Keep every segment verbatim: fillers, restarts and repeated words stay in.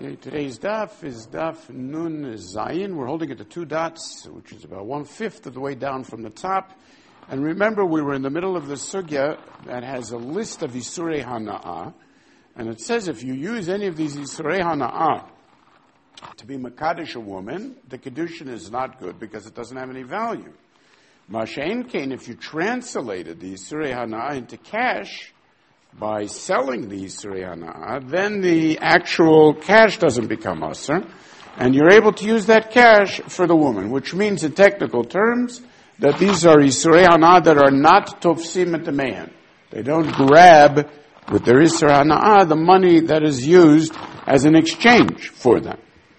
Okay, today's daf is daf nun zayin. We're holding it to two dots, which is about one-fifth of the way down from the top. And remember, we were in the middle of the sugya that has a list of isurei hana'ah. And it says if you use any of these isurei hana'ah to be makadosh a woman, the kedushin is not good because it doesn't have any value. Masha'en kain, if you translated the isurei hana'ah into cash, by selling the Isurei Hana'ah, then the actual cash doesn't become usher, and you're able to use that cash for the woman, which means in technical terms that these are Isurei Hana'ah that are not tofsim at the man. They don't grab with their Isurei Hana'ah the money that is used as an exchange for them.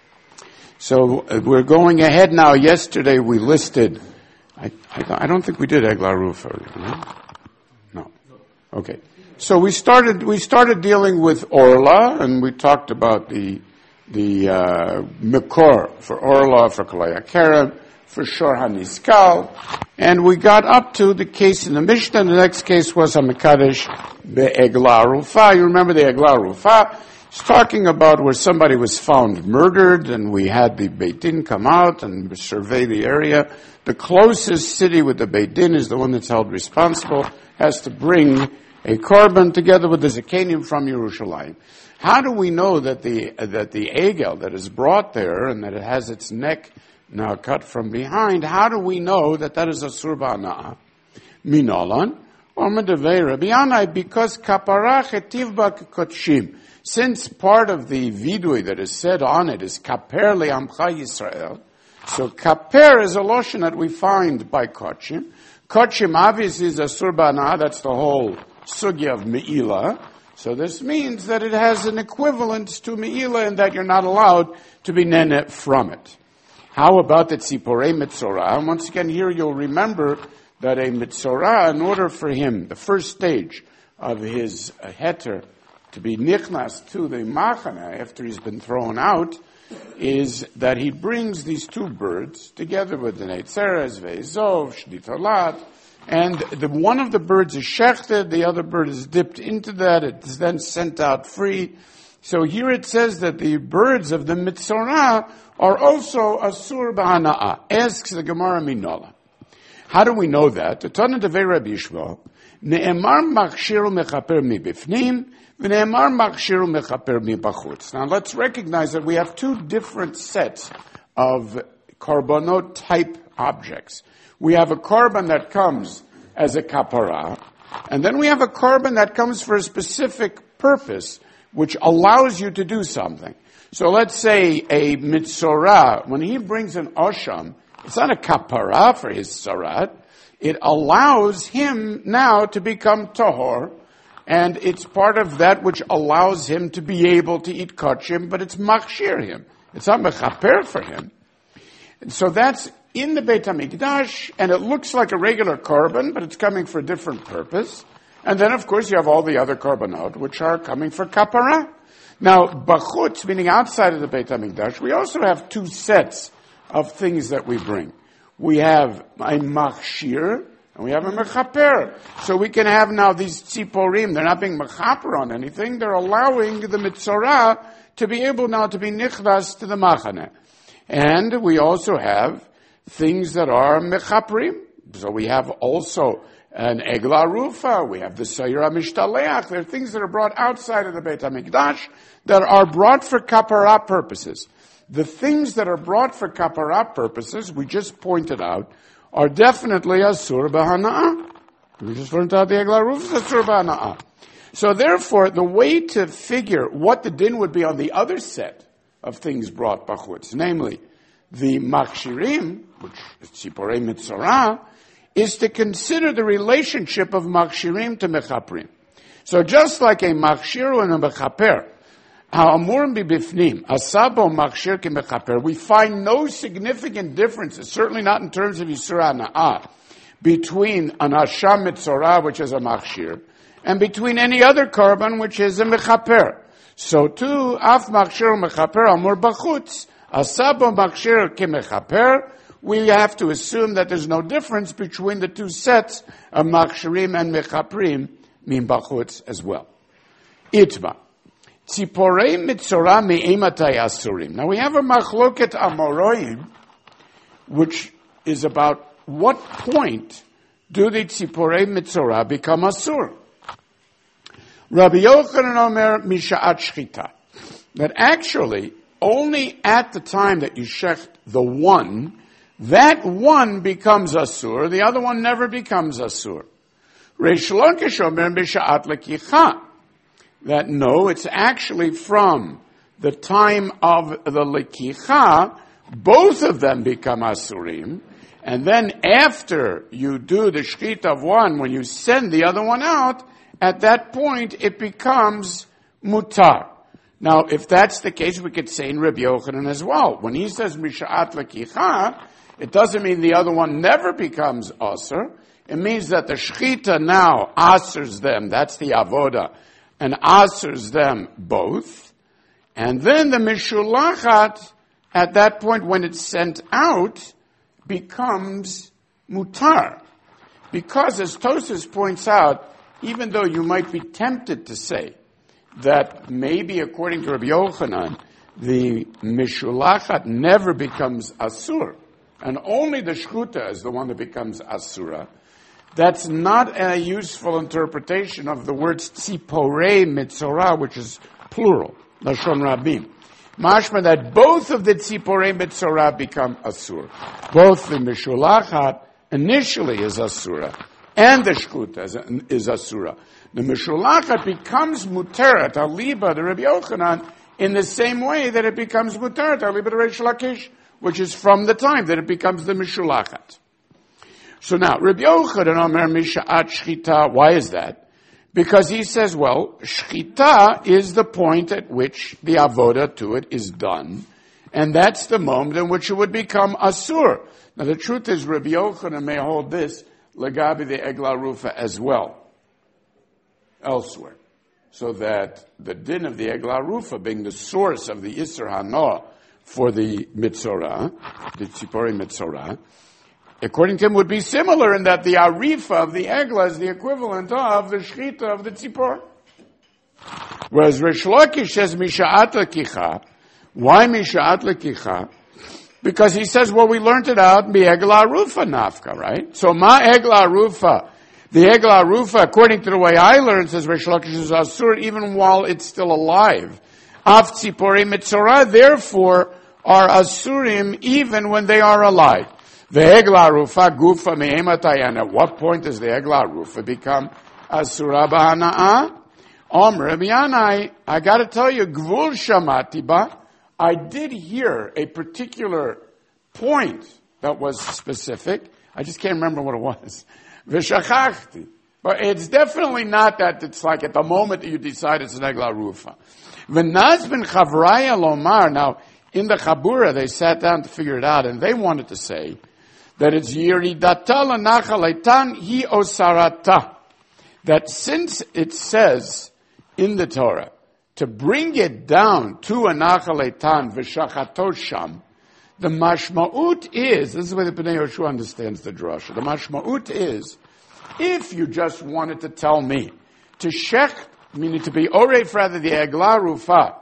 So uh, we're going ahead now. Yesterday we listed, I, I, I don't think we did Eglah Rufa, right? No. Okay. So we started we started dealing with Orla, and we talked about the the uh, Mekor for Orla, for Kalaya Kerem, for Shor HaNiskal, and we got up to the case in the Mishnah. The next case was HaMekadesh Be'eglah Rufa. You remember the Eglah Rufa? It's talking about where somebody was found murdered, and we had the Beit Din come out and survey the area. The closest city with the Beit Din is the one that's held responsible, has to bring a korban together with the Zakanim from Yerushalayim. How do we know that the uh, that the egel that is brought there and that it has its neck now cut from behind? How do we know that that is a surba hana'ah? Minolan or medavei Rabbi Yanai, because kapara chetiv ba kotshim. Since part of the vidui that is said on it is kaper le'amcha Yisrael, so kaper is a lotion that we find by kotshim. Kotshim obviously is a surba hana'ah. That's the whole sugya of Me'ilah. So this means that it has an equivalence to Me'ilah and that you're not allowed to be nene from it. How about the Tziporei Mitzorah? And once again, here you'll remember that a Mitzorah, in order for him, the first stage of his uh, heter to be nichnas to the machana after he's been thrown out, is that he brings these two birds together with the Neitzeres, Ve'ezov, Shnitalat, and the one of the birds is shechted, the other bird is dipped into that, it's then sent out free. So here it says that the birds of the Mitzorah are also asur b'hana'ah. Asks the Gemara Minola. How do we know that? The Tana Devei Rabbi Yishmael, ne'emar machshiru mechaper mibifnim, v'ne'emar machshiru mechaper mibachutz. Now let's recognize that we have two different sets of korbanot type objects. We have a korban that comes as a kapara, and then we have a korban that comes for a specific purpose, which allows you to do something. So let's say a mitzorah, when he brings an osham, it's not a kapara for his sarat. It allows him now to become tahor, and it's part of that which allows him to be able to eat kachim, but it's machshir him. It's not mechaper for him. And so that's in the Beit HaMikdash, and it looks like a regular korban, but it's coming for a different purpose. And then, of course, you have all the other korbanot, which are coming for kapara. Now, bachutz, meaning outside of the Beit HaMikdash, we also have two sets of things that we bring. We have a machshir, and we have a mechaper. So we can have now these tziporim, they're not being mechaper on anything, they're allowing the mitzorah to be able now to be nichdas to the machaneh. And we also have things that are mechaprim. So we have also an eglah rufa, we have the sayra mishtaleach. There are things that are brought outside of the Beit HaMikdash that are brought for kapara purposes. The things that are brought for kapara purposes, we just pointed out, are definitely asur b'hana'ah. We just learned out the eglah rufa is asur b'hana'ah. So therefore, the way to figure what the din would be on the other set of things brought bachutz, namely the machshirim, which is tziporei mitzorah, is to consider the relationship of machshirim to mechaprim. So just like a machshir and a mechaper, ha'amurim bibifnim, asabo machshir ke mechaper, we find no significant differences, certainly not in terms of yisur hana'ah, between an asham mitzorah, which is a machshir, and between any other korban, which is a mechaper. So too, af machshir mechaper amur bachutz, asabo machshir ke mechaper, we have to assume that there's no difference between the two sets of machshirim and mechaprim, min bachutz as well. Itma. Tziporei mitzora me'ematai asurim. Now we have a machloket amoroim, which is about what point do the tziporei mitzora become asur. Rabbi Yochanan Omer misha'at shchita. That actually, only at the time that you shecht the one, that one becomes asur, the other one never becomes asur. Reish Lakish Omer misha'at lekicha. That no, it's actually from the time of the lekicha, both of them become asurim, and then after you do the shchita of one, when you send the other one out, at that point it becomes mutar. Now, if that's the case, we could say in Rabbi Yochanan as well. When he says misha'at lekicha, it doesn't mean the other one never becomes asur. It means that the shchita now asurs them, that's the avoda, and asurs them both. And then the mishulachat, at that point when it's sent out, becomes mutar. Because as Tosas points out, even though you might be tempted to say that maybe according to Rabbi Yochanan, the mishulachat never becomes asur, and only the shchuta is the one that becomes asura, that's not a useful interpretation of the words tziporei mitzora, which is plural, lashon rabim. Mashma that both of the tziporei mitzora become asur. Both the mishulachat initially is asura, and the shchuta is, is asura. The mishulachat becomes muteret aliba to Rabbi Yochanan in the same way that it becomes muteret aliba to Reish Lakish, which is from the time that it becomes the mishulachat. So now, Rabbi Yochanan Omer misha'at shchita, why is that? Because he says, well, shchita is the point at which the avoda to it is done, and that's the moment in which it would become asur. Now the truth is, Rabbi Yochanan may hold this legabi the egla rufa as well, elsewhere. So that the din of the egla rufa being the source of the Isser Hanoah for the mitzora, the tzipori mitzora, according to him, would be similar in that the arifa of the egla is the equivalent of the shchita of the tzipor. Whereas Reish Lakish says misha'at lekicha. Why misha'at lekicha? Because he says, well, we learned it out mi egla rufa nafka, right? So ma egla rufa, the egla rufa, according to the way I learned, says Reish Lakish is asur even while it's still alive. Av tzipori mitzora, therefore, are asurim even when they are alive. The egla rufa gufa me'ematai, and at what point does the egla rufa become asura b'hana'ah? Om Rabbi Yanai, I got to tell you, gvul shamati ba, I did hear a particular point that was specific. I just can't remember what it was. V'shachachti. But it's definitely not that it's like at the moment that you decide it's an egla rufa. V'naz ben chavraya lomar. Now, in the Chabura, they sat down to figure it out, and they wanted to say that it's yiridata l'nachal eitan hi osarata. That since it says in the Torah to bring it down to a nachal eitan v'shachato sham, the mashma'ut is, this is the way the Bnei Yehoshua understands the drasha, the mashma'ut is, if you just wanted to tell me to shech, meaning to be oref rather the egla rufa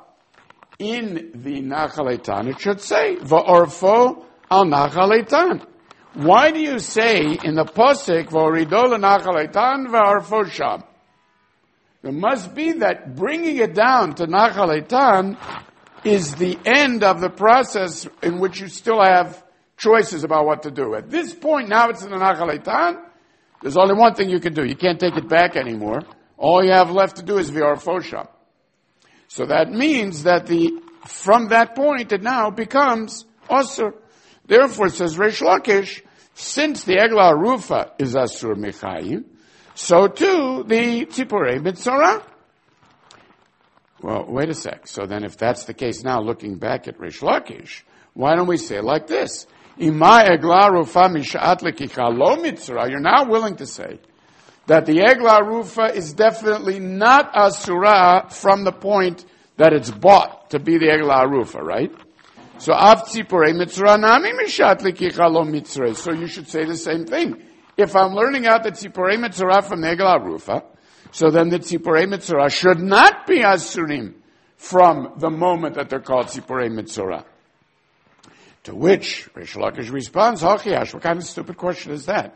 in the nachal eitan, it should say va'orfo al nachal eitan. Why do you say in the posik v'orido l'nachal eitan v'orfo sham? There must be that bringing it down to nachal eitan is the end of the process in which you still have choices about what to do. At this point, now it's in the nachal eitan. There's only one thing you can do. You can't take it back anymore. All you have left to do is v'orfo sham. So that means that the from that point it now becomes asur. Therefore, it says Reish Lakish, since the egla rufa is asur mechayim, so too the tziporei mitzora. Well, wait a sec. So then, if that's the case, now looking back at Reish Lakish, why don't we say it like this? Ima egla rufa misha'at lekicha lo mitzora. You're now willing to say that the egla rufa is definitely not asura from the point that it's bought to be the egla rufa, right? So av tzipurei mitzvah nami mishat lekicha lo mitzvah. So you should say the same thing. If I'm learning out the tzipurei mitzvah from the egla rufa, so then the tzipurei mitzvah should not be asurim from the moment that they're called Tzipurei Mitzorah. To which Reish Lakish responds, Hachiyash, what kind of stupid question is that?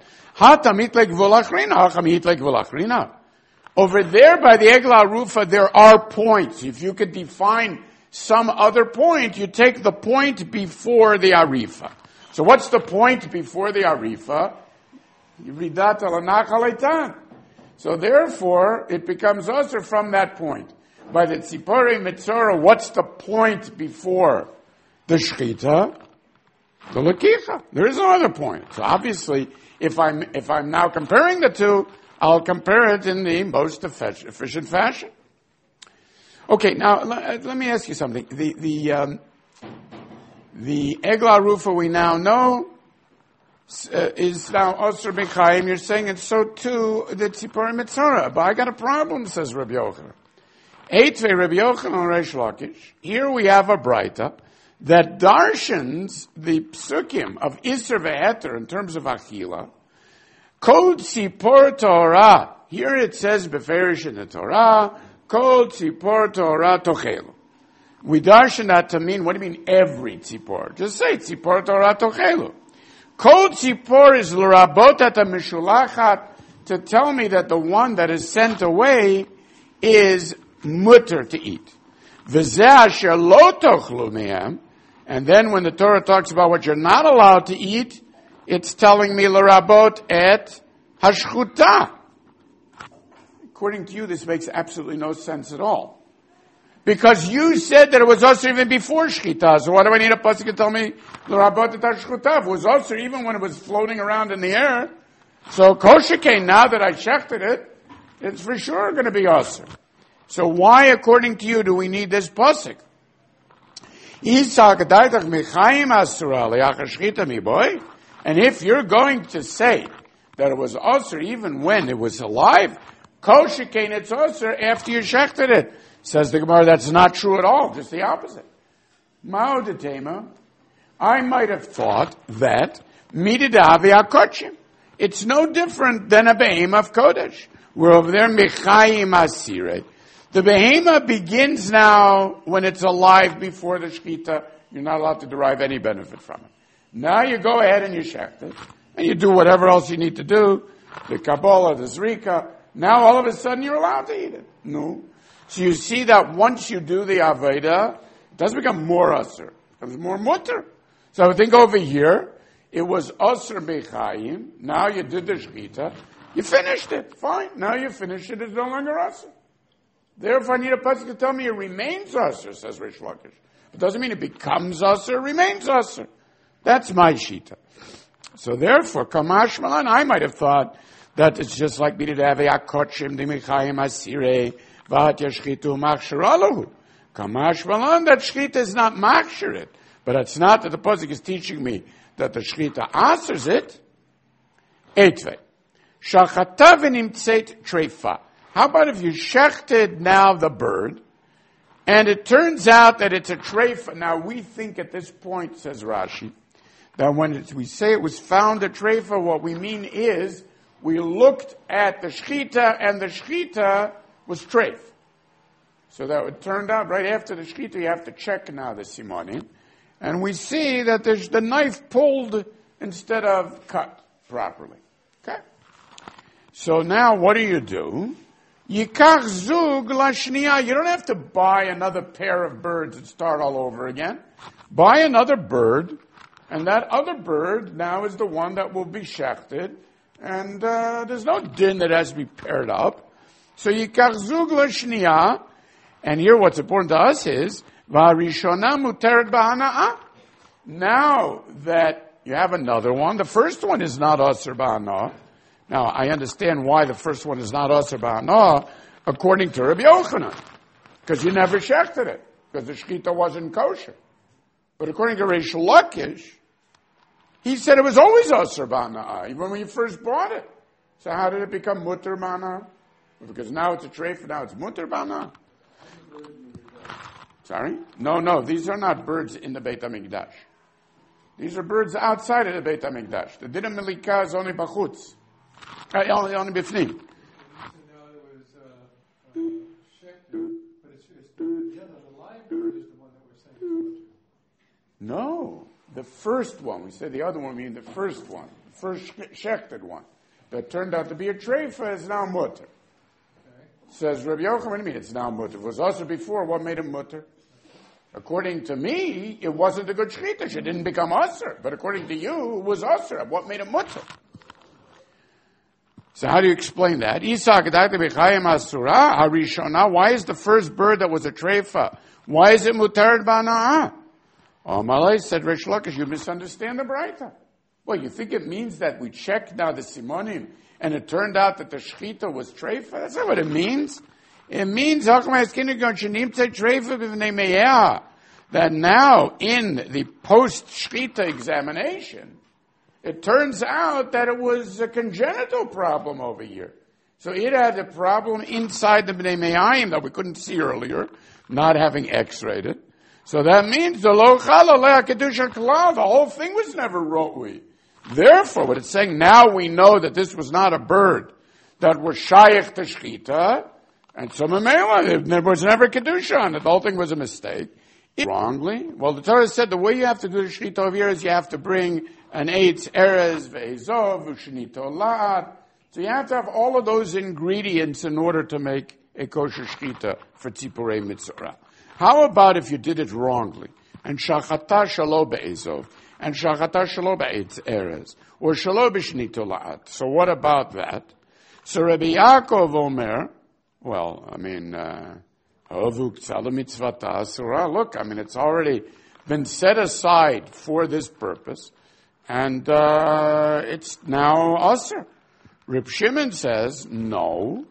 Over there by the Eglah Rufa, there are points. If you could define some other point, you take the point before the Arifa. So what's the point before the Arifa? Yiridat al-Anach al-Eitan. So therefore, it becomes usher from that point. By the Tzipurei Mitzorah, what's the point before the Shechita? The Lakicha. There is no other point. So obviously, if I'm, if I'm now comparing the two, I'll compare it in the most efficient fashion. Okay, now let, let me ask you something. The, the, um, the Eglah Rufa we now know uh, is now Osir B'Chaim. You're saying it's so too the Tzipurei Mitzorah. But I got a problem, says Rabbi Yochanan. Eitvei Rabbi Yochanan Reish Lakish. Here we have a Braita that darshans the psukim of Isser ve'Heter in terms of Achila. Kol Tzipor Torah. Here it says beferish in the Torah. Kol Tzipor Torah Tochelu. We darshan that to mean, what do you mean every Tzipor? Just say Tzipor Torah Tochelu. Kol Tzipor is l'rabot at mishulachat, to tell me that the one that is sent away is mutter to eat. V'zeh asher lo tochlu mehem. And then when the Torah talks about what you're not allowed to eat, it's telling me l'rabot et hashchuta. According to you, this makes absolutely no sense at all. Because you said that it was also even before shchita. So why do I need a pasuk to tell me l'rabot et hashchuta? It was also even when it was floating around in the air. So koshikein, now that I shechted it, it's for sure going to be also. So why, according to you, do we need this pasuk? And if you're going to say that it was usher even when it was alive, koshikein it's usher after you shechted it. Says the Gemara, that's not true at all, just the opposite. Ma'odetema, I might have thought that mididavi akochim. It's no different than a behema of kodesh. We're over there mechayim asireh. The behema begins now when it's alive before the shechita. You're not allowed to derive any benefit from it. Now you go ahead and you shecht it, and you do whatever else you need to do, the Kabbalah, the Zrika. Now all of a sudden you're allowed to eat it. No. So you see that once you do the Aveda, it doesn't become more usher. It becomes more mutter. So I think over here, it was usher bechayim. Now you did the shechita. You finished it. Fine. Now you finished it. It's no longer usher. Therefore, I need a pasuk to tell me it remains usher, says Reish Lakish. It doesn't mean it becomes usher, it remains usher. That's my shita. So therefore, kamash malan, I might have thought that it's just like me to have a akochim dimichayim asire vat yashchitu machshiralahu. Kamash malan, that shchita is not machshirit. But it's not that the pasuk is teaching me that the shchita answers it. Eitvei. Shachata v'nimtzeit treifa. How about if you shechted now the bird, and it turns out that it's a treifa. Now we think at this point, says Rashi, that when it, we say it was found a treifa, what we mean is we looked at the shechita, and the shechita was treif. So that it turned out right after the shechita, you have to check now the simonim, and we see that there's the knife pulled instead of cut properly. Okay. So now what do you do? Yikach zug lashniya. You don't have to buy another pair of birds and start all over again. Buy another bird, and that other bird now is the one that will be shechted, and uh, there's no din that has to be paired up. So yikach zug lashniya, and here what's important to us is v'harishona muteret b'hana'ah. Now that you have another one, the first one is not aser b'hana'ah. Now, I understand why the first one is not Asr Ba'anah, according to Rabbi Yochanan, because you never shechted it, because the shechita wasn't kosher. But according to Reish Lakish, he said it was always Asr Ba'anah, even when you first bought it. So how did it become Mutter Ba'anah? Because now it's a treif, and now it's Mutter Ba'anah. Sorry? No, no, these are not birds in the Beit HaMikdash. These are birds outside of the Beit HaMikdash. The Din HaMelika is only Bachutz. Uh, only, only bifnim. live bird is the one that we're saying. No, the first one. We said the other one, mean the first one, the first shechted one, that turned out to be a treifa is now mutter. Okay. Says Rabbi Yochanan, what do you mean it's now mutter? It was also before, what made it mutter? According to me, it wasn't a good shechita. She didn't become usher. But according to you, it was usher. What made it mutter? So how do you explain that? Why is the first bird that was a treifa? Why is it mutared ba'ana'ah? Oh, Malay said, Reish Lakish, you misunderstand the Braita. Well, you think it means that we checked now the simonim and it turned out that the shechita was treifa? That's not what it means. It means that now in the post-shechita examination, it turns out that it was a congenital problem over here. So it had a problem inside the Bnei Me'ayim that we couldn't see earlier, not having x-rayed it. So that means the lo chala le'a kedusha klal, the whole thing was never roi. Therefore, what it's saying, now we know that this was not a bird that was shayach to shechita, and so memela, there was never kedusha on it. The whole thing was a mistake. It, wrongly? Well, the Torah said the way you have to do the shechita over here is you have to bring an eitz erez ve'ezov v'shenito la'at. So you have to have all of those ingredients in order to make a kosher shechita for tzipurei mitzorah. How about if you did it wrongly? And shachata shalo be'ezov, and shachata shalo be'etz erez, or shalo b'shnito la'at. So what about that? So Rabbi Yaakov Omer, well, I mean, uh, look, I mean, it's already been set aside for this purpose, and uh, it's now usher. Reb Shimon says, no,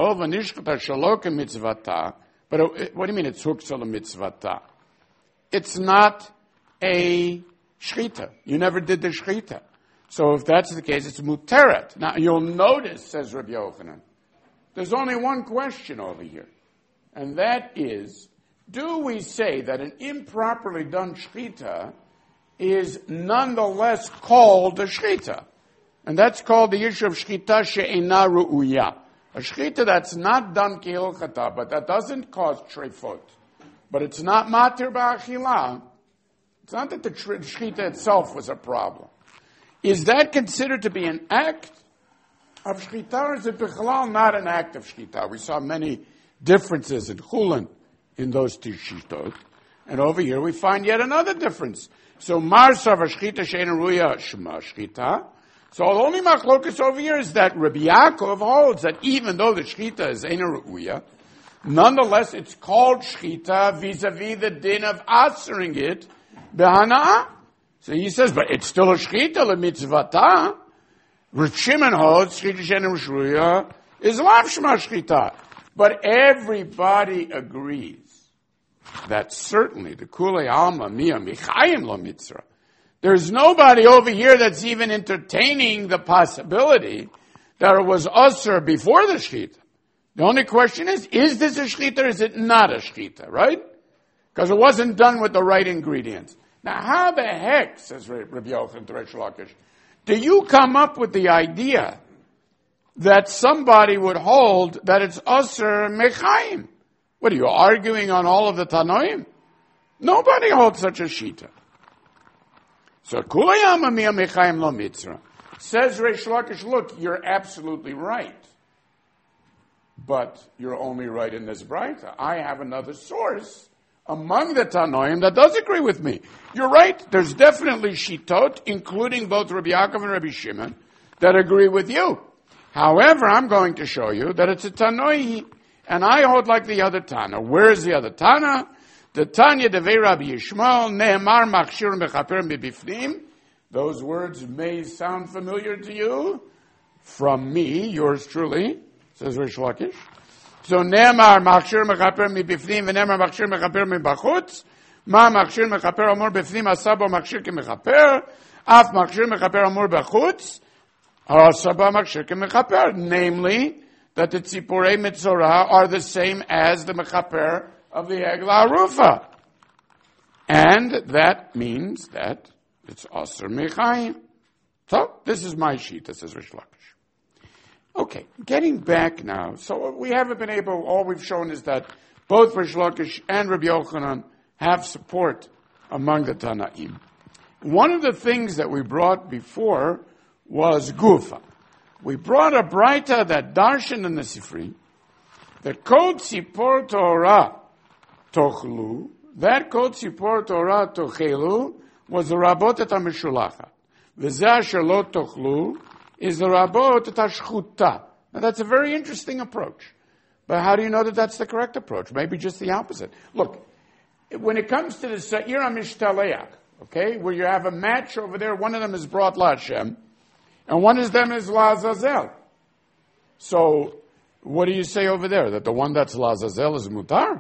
but what do you mean it's huksal mitzvata? It's not a shchita. You never did the shchita. So if that's the case, it's muteret. Now you'll notice, says Rabbi Yochanan, there's only one question over here. And that is, do we say that an improperly done shchita is nonetheless called a shchita? And that's called the issue of shchita she'ena ru'uya. A shchita that's not done kihilchata, but that doesn't cause treifot. But it's not matir ba'achila. It's not that the shchita itself was a problem. Is that considered to be an act of shchita, or is it bichlal not an act of shchita? We saw many differences in chulin in those two shitot. And over here we find yet another difference. So marsav shchita she'ena ru'uya shema shchita. So the only machlokas over here is that Rabbi Yaakov holds that even though the shchita is eina ru'uya, nonetheless it's called shchita vis-a-vis the din of answering it behana'ah. So he says, but it's still a shchita lemitzvata. Rav Shimon holds shchita she'eina ru'uya is lav shema shchita. But everybody agrees that certainly the kulei alma mia michayim lo mitzvah. There's nobody over here that's even entertaining the possibility that it was usher before the shechita. The only question is, is this a shechita or is it not a shechita, right? Because it wasn't done with the right ingredients. Now, how the heck, says Rabbi Yochanan to Reish Lakish, do you come up with the idea that somebody would hold that it's usher mechayim? What are you arguing on all of the Tanoim? Nobody holds such a shita. So kulayama mia mechayim lo mitzra. Says Reish Lakish, look, you're absolutely right. But you're only right in this Braita. I have another source among the Tanoim that does agree with me. You're right, there's definitely shitot, including both Rabbi Yaakov and Rabbi Shimon, that agree with you. However, I'm going to show you that it's a Tanoi, and I hold like the other Tana. Where is the other Tana? The Tanya Devei Rabbi Yishmael, Nehemar Machshir Mechaper Mibifnim. Those words may sound familiar to you. From me, yours truly, says Reish Lakish. So Nehemar Machshir Mechaper Mibifnim, Nehemar Machshir Mechaper Mibachutz. Ma Machshir Mechaper Amor Bifnim, Asabo Machshir Kemechaper. Af Machshir Mechaper Amor Bachutz. Asaba Machshir Kemechaper. Namely, that the Tzipurei Mitzorah are the same as the Mechaper of the Eglah Rufa. And that means that it's Aser Mechayim. So, this is my sheet, this is Reish Lakish. Okay, getting back now. So we haven't been able, all we've shown is that Both Rish Lakish and Rabbi Yochanan have support among the Tanaim. One of the things that we brought before was Gufa. We brought a Braita that Darshan in the Sifri, that Kod Tzipor Torah Tochlu, that Kod Tzipor Torah Tochelu was the Rabot et HaMeshulacha. V'zeh asher lo tochlu is the Rabot et HaShchuta. Now that's a very interesting approach. But how do you know that that's the correct approach? Maybe just the opposite. Look, when it comes to the Sa'ir HaMishtaleach, okay, where you have a match over there, one of them is brought La Hashem, and one of them is La Azazel. So, what do you say over there? That the one that's La Azazel is Mutar?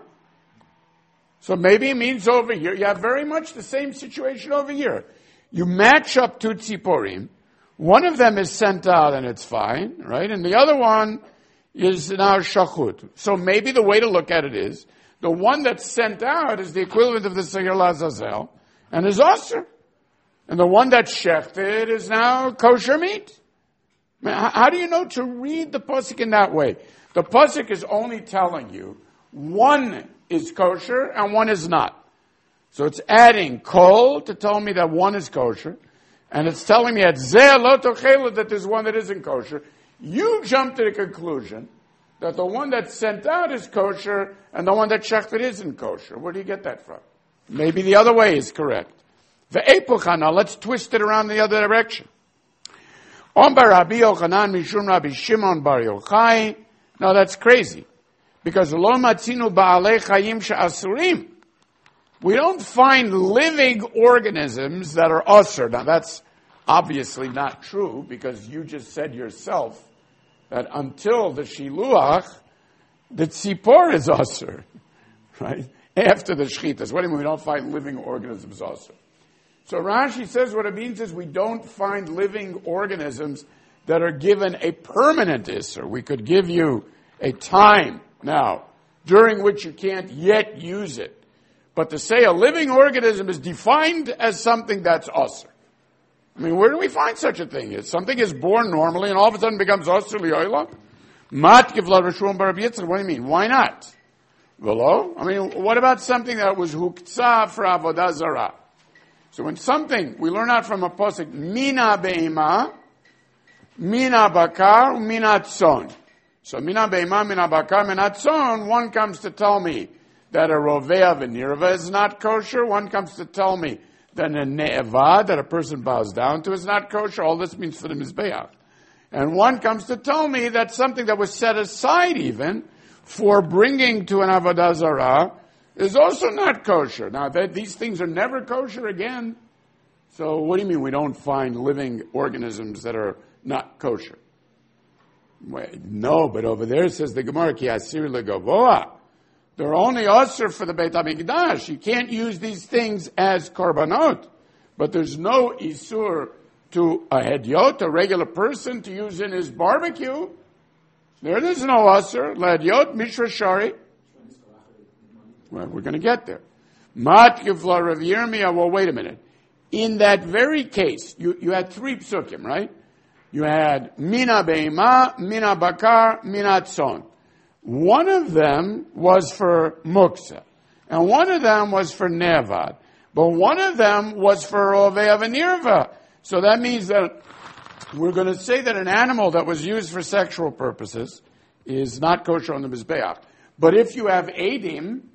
So maybe it means over here, you have very much the same situation over here. You match up two tziporim, one of them is sent out and it's fine, right? And the other one is now shachut. So maybe the way to look at it is, the one that's sent out is the equivalent of the Seir Lazazel, and is osir. And the one that's shechted is now kosher meat. I mean, how do you know to read the pasuk in that way? The pasuk is only telling you one is kosher and one is not. So it's adding kol to tell me that one is kosher, and it's telling me at zeh lo tochelu that there's one that isn't kosher. You jump to the conclusion that the one that's sent out is kosher and the one that's shechted isn't kosher. Where do you get that from? Maybe the other way is correct. Ve'epucha, now let's twist it around the other direction. Om bar Rabbi Yochanan mishum Rabbi Shimon bar Yochai. Now that's crazy, because lo matzinu ba'alei chayim she'asurim. We don't find living organisms that are asur. Now that's obviously not true, because you just said yourself that until the shiluach, the tzipor is asur, right? After the shchitas. What do you mean we don't find living organisms asur? So Rashi says what it means is we don't find living organisms that are given a permanent isur. We could give you a time now during which you can't yet use it. But to say a living organism is defined as something that's asur. I mean, where do we find such a thing? Is something is born normally and all of a sudden becomes asur li'olam? Matkiv la Rishon bar Rabbi Yitzchak. What do you mean? Why not? Velo? I mean, what about something that was huktzah for avodah zarah? So when something, we learn out from a pasuk, mina be'ima, mina bakar, mina tzon. So mina be'ima, mina bakar, mina tzon, one comes to tell me that a rovea v'nirva is not kosher. One comes to tell me that a ne'eva, that a person bows down to, is not kosher. All this means for the mizbeach. And one comes to tell me that something that was set aside even for bringing to an avodah zarah is also not kosher. Now, that, these things are never kosher again. So what do you mean we don't find living organisms that are not kosher? Wait, no, but over there it says the Gemara, ki asir legavoa. They're only asur for the Beit HaMikdash. You can't use these things as korbanot. But there's no isur to a hedyot, a regular person, to use in his barbecue. There is no asur. Lehedyot, mishra shari. Well, we're going to get there. Mat Yivla Rav Yirmiyah, well, wait a minute. In that very case, you, you had three psukim, right? You had Mina Be'ima, Mina Bakar, Mina Tzon. One of them was for Muksa, and one of them was for Nevad, but one of them was for Rovea V'nirva. So that means that we're going to say that an animal that was used for sexual purposes is not kosher on the Mizbeach. But if you have Eidim,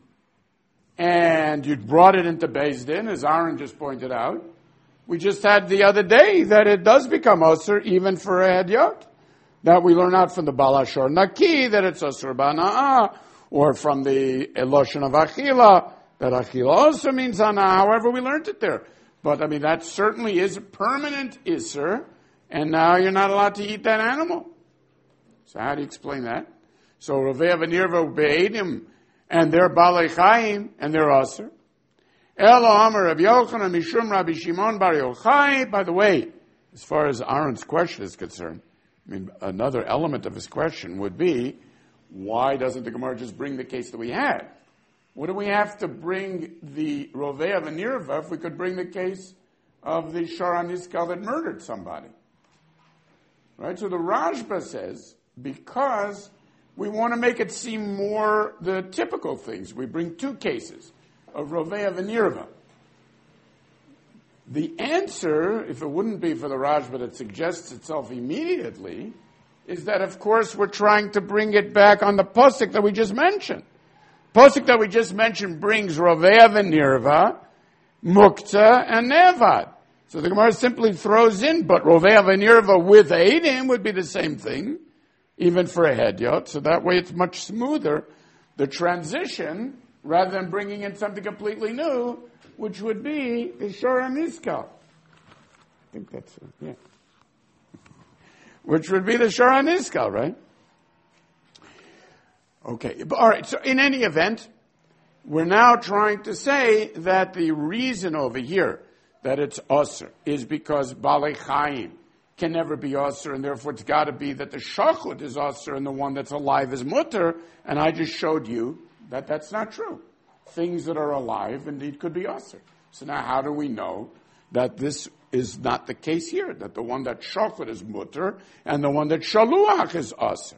and you brought it into Beis Din, as Aaron just pointed out, we just had the other day that it does become osur even for a hedyot. That we learn out from the Balashor Naki, that it's osur ba'na'ah, or from the Eloshen of Achila, that Achila also means ana'ah, however we learned it there. But, I mean, that certainly is a permanent isur, and now you're not allowed to eat that animal. So how do you explain that? So, Rovea v'nirva be'edim, and they're Balei Chaim, and they're Asr. Elo Amar Rabbi Yochanan Mishum Rabbi Shimon Bar Yochai. By the way, as far as Aaron's question is concerned, I mean, another element of his question would be, why doesn't the Gemara just bring the case that we had? What do we have to bring the Rovea v'nirva if we could bring the case of the Shara Niskal that murdered somebody? Right? So the Rashba says, because we want to make it seem more the typical things. We bring two cases of Rovea Venirva. The answer, if it wouldn't be for the Raj, but it suggests itself immediately, is that, of course, we're trying to bring it back on the posuk that we just mentioned. Posuk that we just mentioned brings Rovea Venirva, Mukta, and Nevad. So the Gemara simply throws in, but Rovea Venirva with Eidim would be the same thing, even for a Hedyot. So that way it's much smoother, the transition, rather than bringing in something completely new, which would be the Shora Niskal. I think that's it, yeah. Which would be the Shora Niskal, right? Okay, all right, so in any event, we're now trying to say that the reason over here that it's Osir is because Balei Chaim can never be Osir, and therefore it's got to be that the Shachut is Osir and the one that's alive is Mutter, and I just showed you that that's not true. Things that are alive indeed could be Osir. So now how do we know that this is not the case here, that the one that Shachut is Mutter and the one that Shaluach is Osir?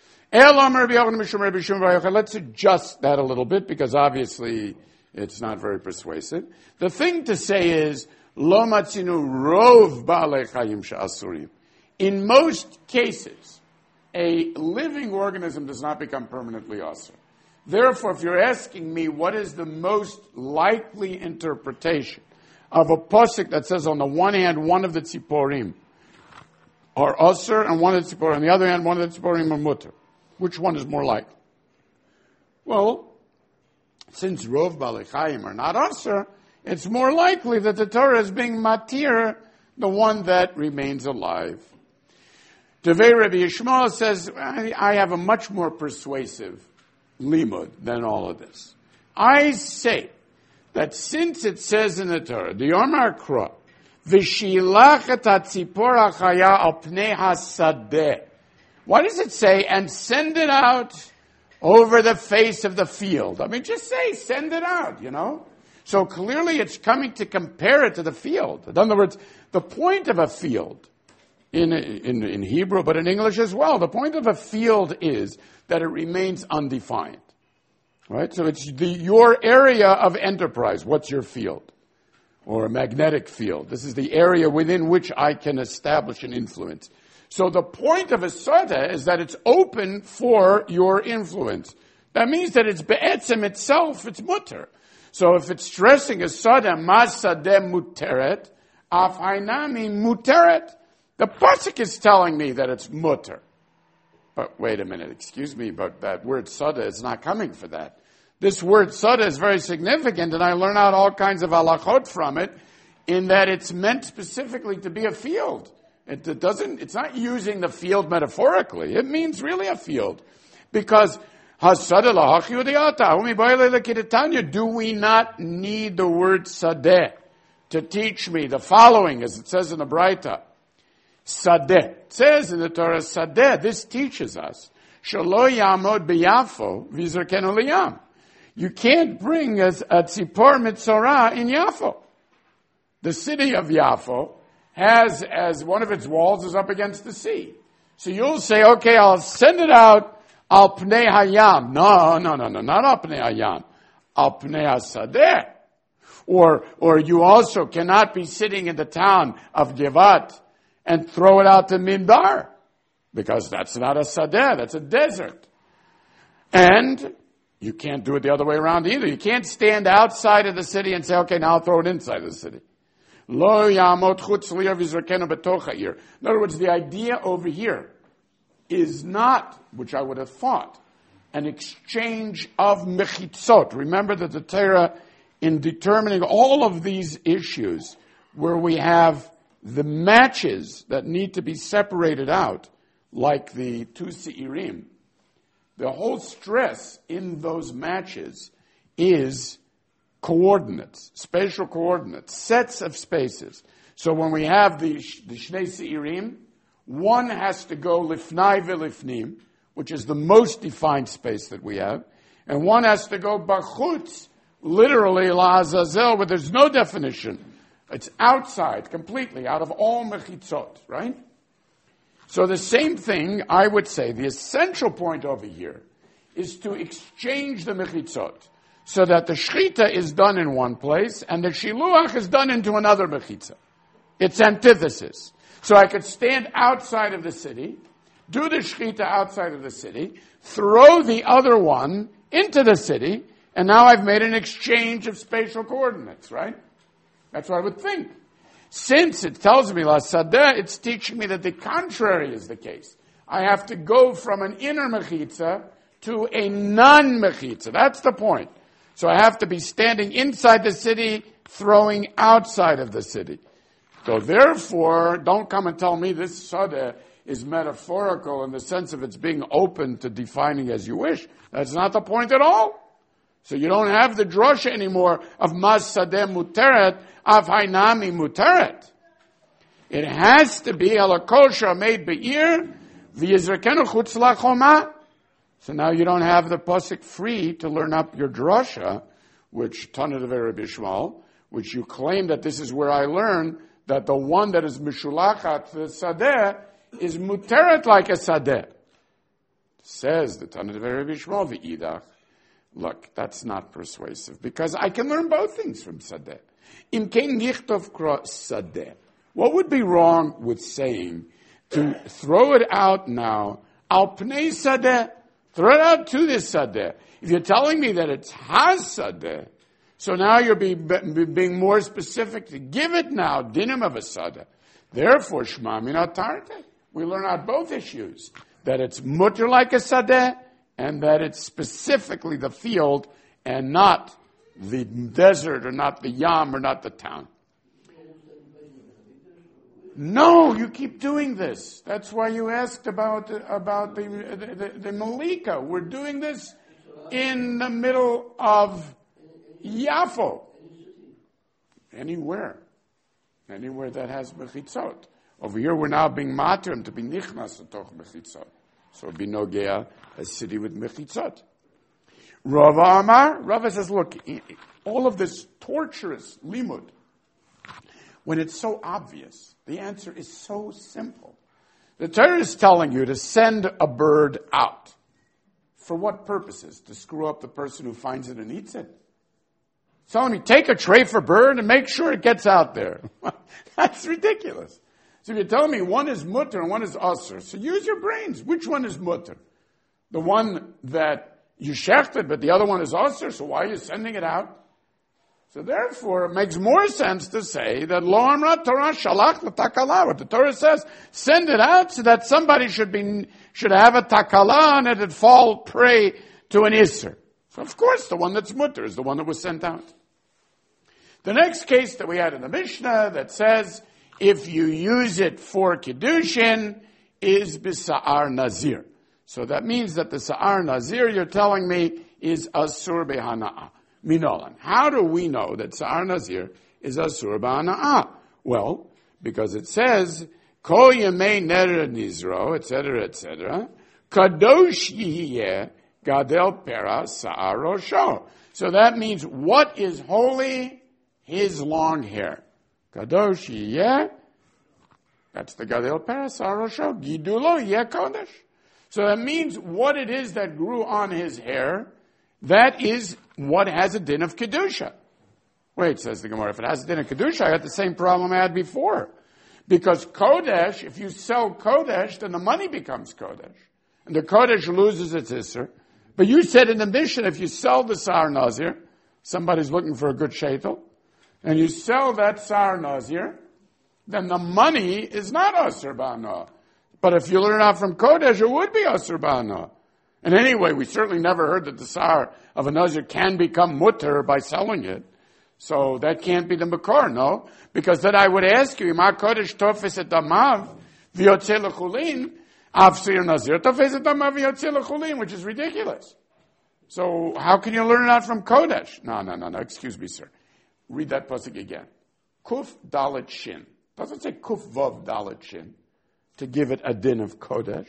Let's adjust that a little bit because obviously it's not very persuasive. The thing to say is, Lo matzinu rov ba'alei chayim she'asurim. In most cases, a living organism does not become permanently asur. Therefore, if you're asking me what is the most likely interpretation of a posuk that says on the one hand one of the tziporim are asur and one of the tziporim, on the other hand one of the tziporim are mutter, which one is more likely? Well, since rov ba'alei chayim are not asur, it's more likely that the Torah is being matir, the one that remains alive. Tevei Rabbi Yishmael says, I, I have a much more persuasive limud than all of this. I say that since it says in the Torah, the Yomar Kra, V'shilach et hatzipor hachaya al pnei hasadeh. Why does it say, and send it out over the face of the field? I mean, just say, send it out, you know? So clearly it's coming to compare it to the field. In other words, the point of a field, in, in, in Hebrew, but in English as well, the point of a field is that it remains undefined. Right? So it's the, your area of enterprise. What's your field? Or a magnetic field. This is the area within which I can establish an influence. So the point of a sada is that it's open for your influence. That means that it's be'etzem itself, it's mutter. So if it's stressing a sada, masadeh muteret, af hainami muteret, the pasuk is telling me that it's mutter. But wait a minute, excuse me, but that word sada is not coming for that. This word sada is very significant, and I learn out all kinds of halachot from it, in that it's meant specifically to be a field. It, it doesn't, it's not using the field metaphorically. It means really a field. Because do we not need the word sadeh to teach me the following, as it says in the Braita? Sadeh. It says in the Torah, sadeh, this teaches us. Shelo yamod b'yafo v'yizrakenu liyam. You can't bring a, a tzipor mitzorah in Yafo. The city of Yafo has, as one of its walls is up against the sea. So you'll say, okay, I'll send it out al pnei hayam. No, no, no, no, not al pnei hayam. Al pnei hasadeh. Or, or you also cannot be sitting in the town of Givat and throw it out to Midbar. Because that's not a sadeh, that's a desert. And you can't do it the other way around either. You can't stand outside of the city and say, okay, now I'll throw it inside the city. Lo yamot chutz li'ar v'yizrakenu b'toch ha'ir. In other words, the idea over here is not, which I would have thought, an exchange of mechitzot. Remember that the Torah, in determining all of these issues, where we have the matches that need to be separated out, like the two seirim, the whole stress in those matches is coordinates, spatial coordinates, sets of spaces. So when we have the, the Shnei Seirim, one has to go lifnai v'lifnim, which is the most defined space that we have, and one has to go bachutz, literally la'azazel, where there's no definition. It's outside, completely, out of all mechitzot, right? So the same thing, I would say, the essential point over here is to exchange the mechitzot, so that the shechita is done in one place and the shiluach is done into another mechitza. It's antithesis. So I could stand outside of the city, do the shechita outside of the city, throw the other one into the city, and now I've made an exchange of spatial coordinates, right? That's what I would think. Since it tells me la sadeh, it's teaching me that the contrary is the case. I have to go from an inner mechitza to a non-mechitza. That's the point. So I have to be standing inside the city, throwing outside of the city. So therefore, don't come and tell me this sadeh is metaphorical in the sense of it's being open to defining as you wish. That's not the point at all. So you don't have the drosha anymore of mas sadeh muteret, av hainami muteret. It has to be halakosha made be'ir, v'yizrakenu chutz lachoma. So now you don't have the pasuk free to learn up your drosha, which Tana Devei Rabbi Shmuel, which you claim that this is where I learn that the one that is mishulachat the sadeh is muteret like a sadeh. Says the Tana Devei Rabbi Shmuel v'idach. Look, that's not persuasive because I can learn both things from sadeh. Im kein nichtov kra sadeh. What would be wrong with saying to throw it out now al pnei sadeh? Throw it out to this sadeh. If you're telling me that it's has sadeh, so now you're be, be, being more specific to give it now dinim of a sadeh. Therefore, shma min atarte. We learn out both issues that it's mutter like a sadeh, and that it's specifically the field and not the desert or not the yam or not the town. No, you keep doing this. That's why you asked about about the the, the, the Malika. We're doing this in the middle of Yafo. Anywhere. Anywhere that has mechitzot. Over here we're now being matern to be nichnas atoch mechitzot. So it'd be nogea, a city with mechitzot. Rava Amar, Rava says, look, all of this torturous limud, when it's so obvious, the answer is so simple. The Torah is telling you to send a bird out. For what purposes? To screw up the person who finds it and eats it? It's telling me, take a tray for bird and make sure it gets out there. That's ridiculous. So if you're telling me one is mutter and one is asr, so use your brains. Which one is mutter? The one that you shechted, but the other one is asr, so why are you sending it out? So therefore, it makes more sense to say that lo amra Torah shalach l'takala. What the Torah says, send it out so that somebody should be should have a takala and it'd fall prey to an isser. So of course, the one that's mutter is the one that was sent out. The next case that we had in the Mishnah that says, if you use it for Kiddushin, is b'sa'ar nazir. So that means that the sa'ar nazir, you're telling me, is asur b'hana'ah. Minolan. How do we know that sa'ar nazir is asur b'hana'ah? Well, because it says, kol yemei neder nizro, et cetera, et cetera, kadosh yihiyeh gadel pera sa'ar rosho. So that means what is holy? His long hair. Kadosh yeh, that's the Gadel Peras Arosho, Gidulo yeh Kodesh. So that means what it is that grew on his hair, that is what has a din of Kedusha. Wait, says the Gemara, if it has a din of Kedusha, I got the same problem I had before. Because Kodesh, if you sell Kodesh, then the money becomes Kodesh. And the Kodesh loses its Isser. But you said in the Mishnah, if you sell the Sar Nazir, somebody's looking for a good shaitel, and you sell that Sar Nazir, then the money is not Asur Ba'ana. But if you learn out from Kodesh, it would be Asur Ba'ana. And anyway, we certainly never heard that the Sar of a Nazir can become mutter by selling it. So that can't be the Makor, no? Because then I would ask you, Ma Kodesh Tofes et Damav v'yotze l'chulin, Avsir Nazir Tofes et Damav v'yotze l'chulin, which is ridiculous. So how can you learn it out from Kodesh? No, no, no, no, excuse me, sir. Read that pasuk again. Kuf dalet shin. Doesn't say kuf vav dalet shin to give it a din of kodesh.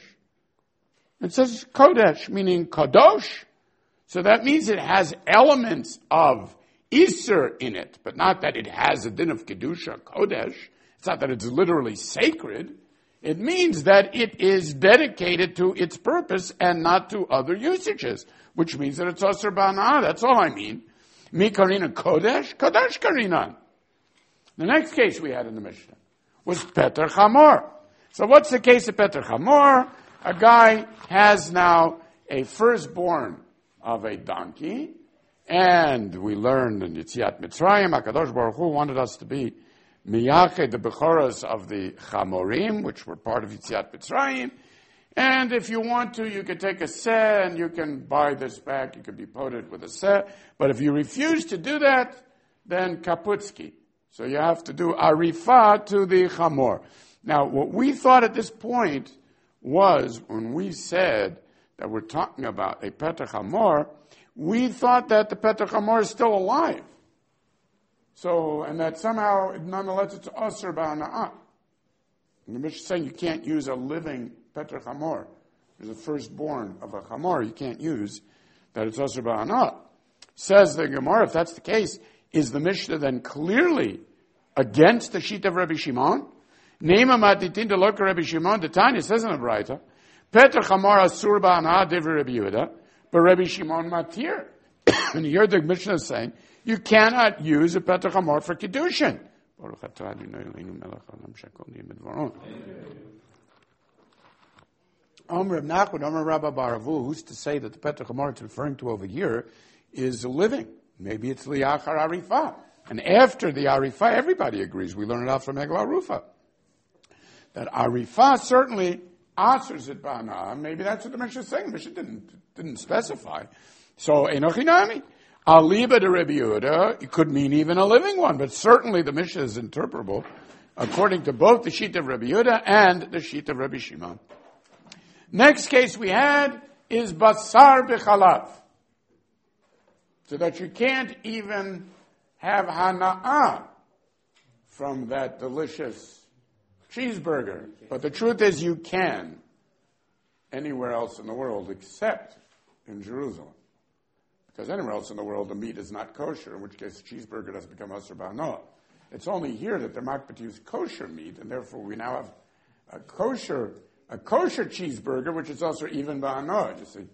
It says kodesh, meaning kadosh. So that means it has elements of iser in it, but not that it has a din of kedusha, kodesh. It's not that it's literally sacred. It means that it is dedicated to its purpose and not to other usages, which means that it's Asr Ba'ana'ah. That's all I mean. Mi Karina Kodesh, Kodesh Karina. The next case we had in the Mishnah was Peter Chamor. So what's the case of Peter Chamor? A guy has now a firstborn of a donkey, and we learned in Yetziat Mitzrayim, HaKadosh Baruch Hu wanted us to be Miyached, the Bechoros of the Chamorim, which were part of Yetziat Mitzrayim. And if you want to, you can take a seh and you can buy this back. You can be poted with a seh. But if you refuse to do that, then kaputski. So you have to do arifah to the chamor. Now, what we thought at this point was, when we said that we're talking about a Peter Chamor, we thought that the Peter Chamor is still alive. So, and that somehow, nonetheless, it's Asr Ba'ana'ah. And the Mishnah is saying you can't use a living Peter Chamor. There's a firstborn of a Chamor you can't use, that it's Asr Ba'ana'ah. Says the Gemara, if that's the case, is the Mishnah then clearly against the sheet of Rabbi Shimon? Neima matitin de loka Rabbi Shimon, the Tanya says in the Braita, Peter Chamor Asur Ba'ana'ah devri Rabbi Yehuda, but Rabbi Shimon matir. And you heard the Mishnah saying, you cannot use a Peter Chamor for Kiddushin. Omer Nachman, Omer Rabba Baravu, who's to say that the Peter Chamor it's referring to over here is living? Maybe it's liachar arifah. And after the arifah, everybody agrees. We learn it out from Eglah Rufa. That arifah certainly answers it ba'ana'ah. Maybe that's what the Mishnah is saying. The Mishnah didn't, didn't specify. So, enochinami. Aliba de Rabbi Yehuda, it could mean even a living one, but certainly the Mishnah is interpretable according to both the sheet of Rabbi Yehuda and the sheet of Rabbi Shimon. Next case we had is basar b'chalav. So that you can't even have hana'ah from that delicious cheeseburger. But the truth is you can anywhere else in the world except in Jerusalem. Because anywhere else in the world the meat is not kosher, in which case the cheeseburger doesn't become Asr Ba'ana'ah. It's only here that they're makbid to use kosher meat, and therefore we now have a kosher a kosher cheeseburger, which is also even Ba'ana'ah, you see.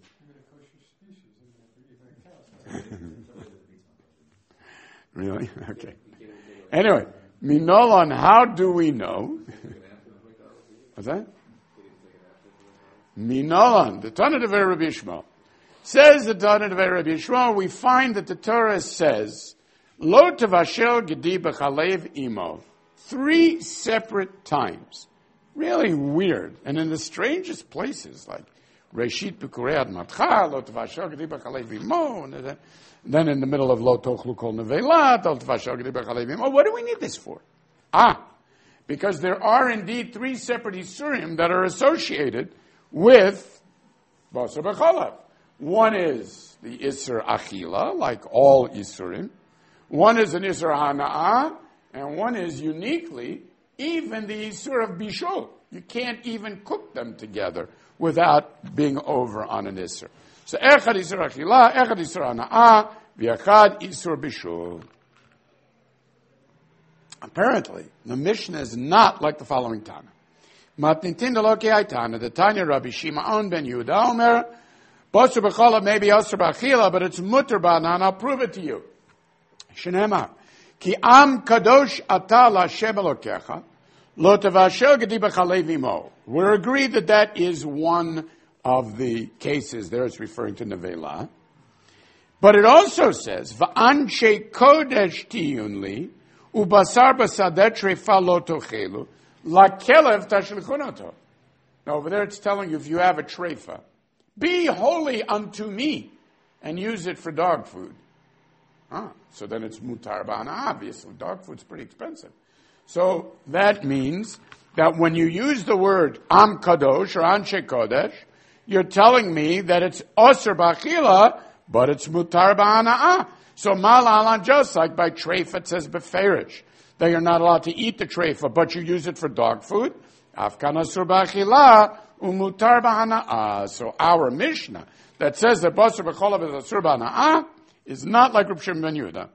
Really? Okay. Anyway, Minolon, how do we know? What's that? Minolon, the Tana of Rabbi Yishmael. Says the Tana of Rabbi Yishmael, we find that the Torah says, Lo tavashel gedi b'chalev imo. Three separate times. Really weird. And in the strangest places, like Reshit b'kurei ad matcha, Lo tavashel gedi b'chalev imo, and then in the middle of Lo tochlu kol nevelat, Lo tavashel gedi b'chalev imo. What do we need this for? Ah, because there are indeed three separate Isurim that are associated with Basar b'chalav. One is the Isur Achila, like all Isurim. One is an Isur Hana'ah, and one is uniquely even the Isur of Bishul. You can't even cook them together without being over on an Isur. So Echad Isur Achila, Echad Isur Hana'ah, V'echad Isur Bishul. Apparently, the Mishnah is not like the following Tana. Matnitin Deloki Aitana, the Tanya Rabbi Shimon ben Yehuda Omer, Basar b'chalav may be asr b'achila, but it's mutter ba'ana'ah. I'll prove it to you. Shneimar, ki am kadosh ata l'Hashem Elokecha, lo tavashel gedi b'chalev imo. We're agreed that that is one of the cases there. It's referring to Nevela. But it also says, v'anshe kodesh tiyun li, ubasar b'sadeh trefa lo tochelu, la'kelev tashlichunoto. Now over there it's telling you if you have a trefa, be holy unto me, and use it for dog food. Ah, so then it's mutar ba'ana'ah, obviously. Dog food's pretty expensive. So that means that when you use the word am kadosh or anshe kodesh, you're telling me that it's osir b'achila, but it's mutar ba'ana'ah. So malalan, just like by treifa it says beferish, that you're not allowed to eat the treifa, but you use it for dog food. Afkan osir b'achila, umutar b'hana'ah. So our Mishnah that says that basar b'cholav is asur b'hana'ah is not like Reb Shimon ben Yehuda.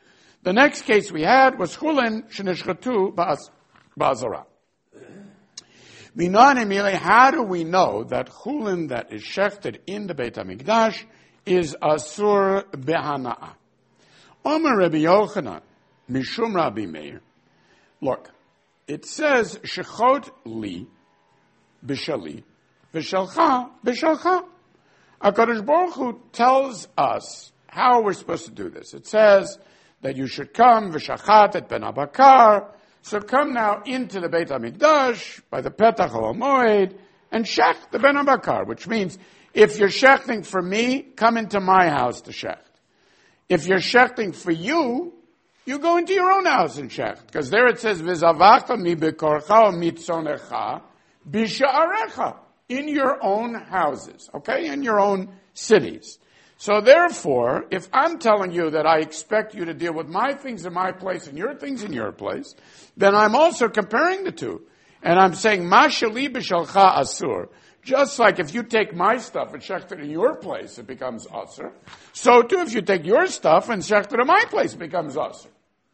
The next case we had was chulin shenishchatu ba'azara. How do we know that chulin that is shechted in the Beit HaMikdash is asur behana'ah? Omer Rabbi Yochanan, Mishum Rabbi Meir. Look, it says, Shechot li, b'shali, v'shalcha, b'shalcha. HaKadosh Baruch Hu tells us how we're supposed to do this. It says that you should come, v'shachat et ben Abakar. So come now into the Beit HaMikdash by the Petach HaMoed and shech the ben Abakar, which means if you're shechting for me, come into my house to shech. If you're shechting for you, you go into your own house and shecht. Because there it says, V'zavachta mi bekorcha o mitzonecha b'sha'arecha. In your own houses, okay? In your own cities. So therefore, if I'm telling you that I expect you to deal with my things in my place and your things in your place, then I'm also comparing the two. And I'm saying, Ma shali b'shalcha asur. Just like if you take my stuff and shecht it in your place, it becomes asur. So too, if you take your stuff and shecht it in my place, it becomes asur.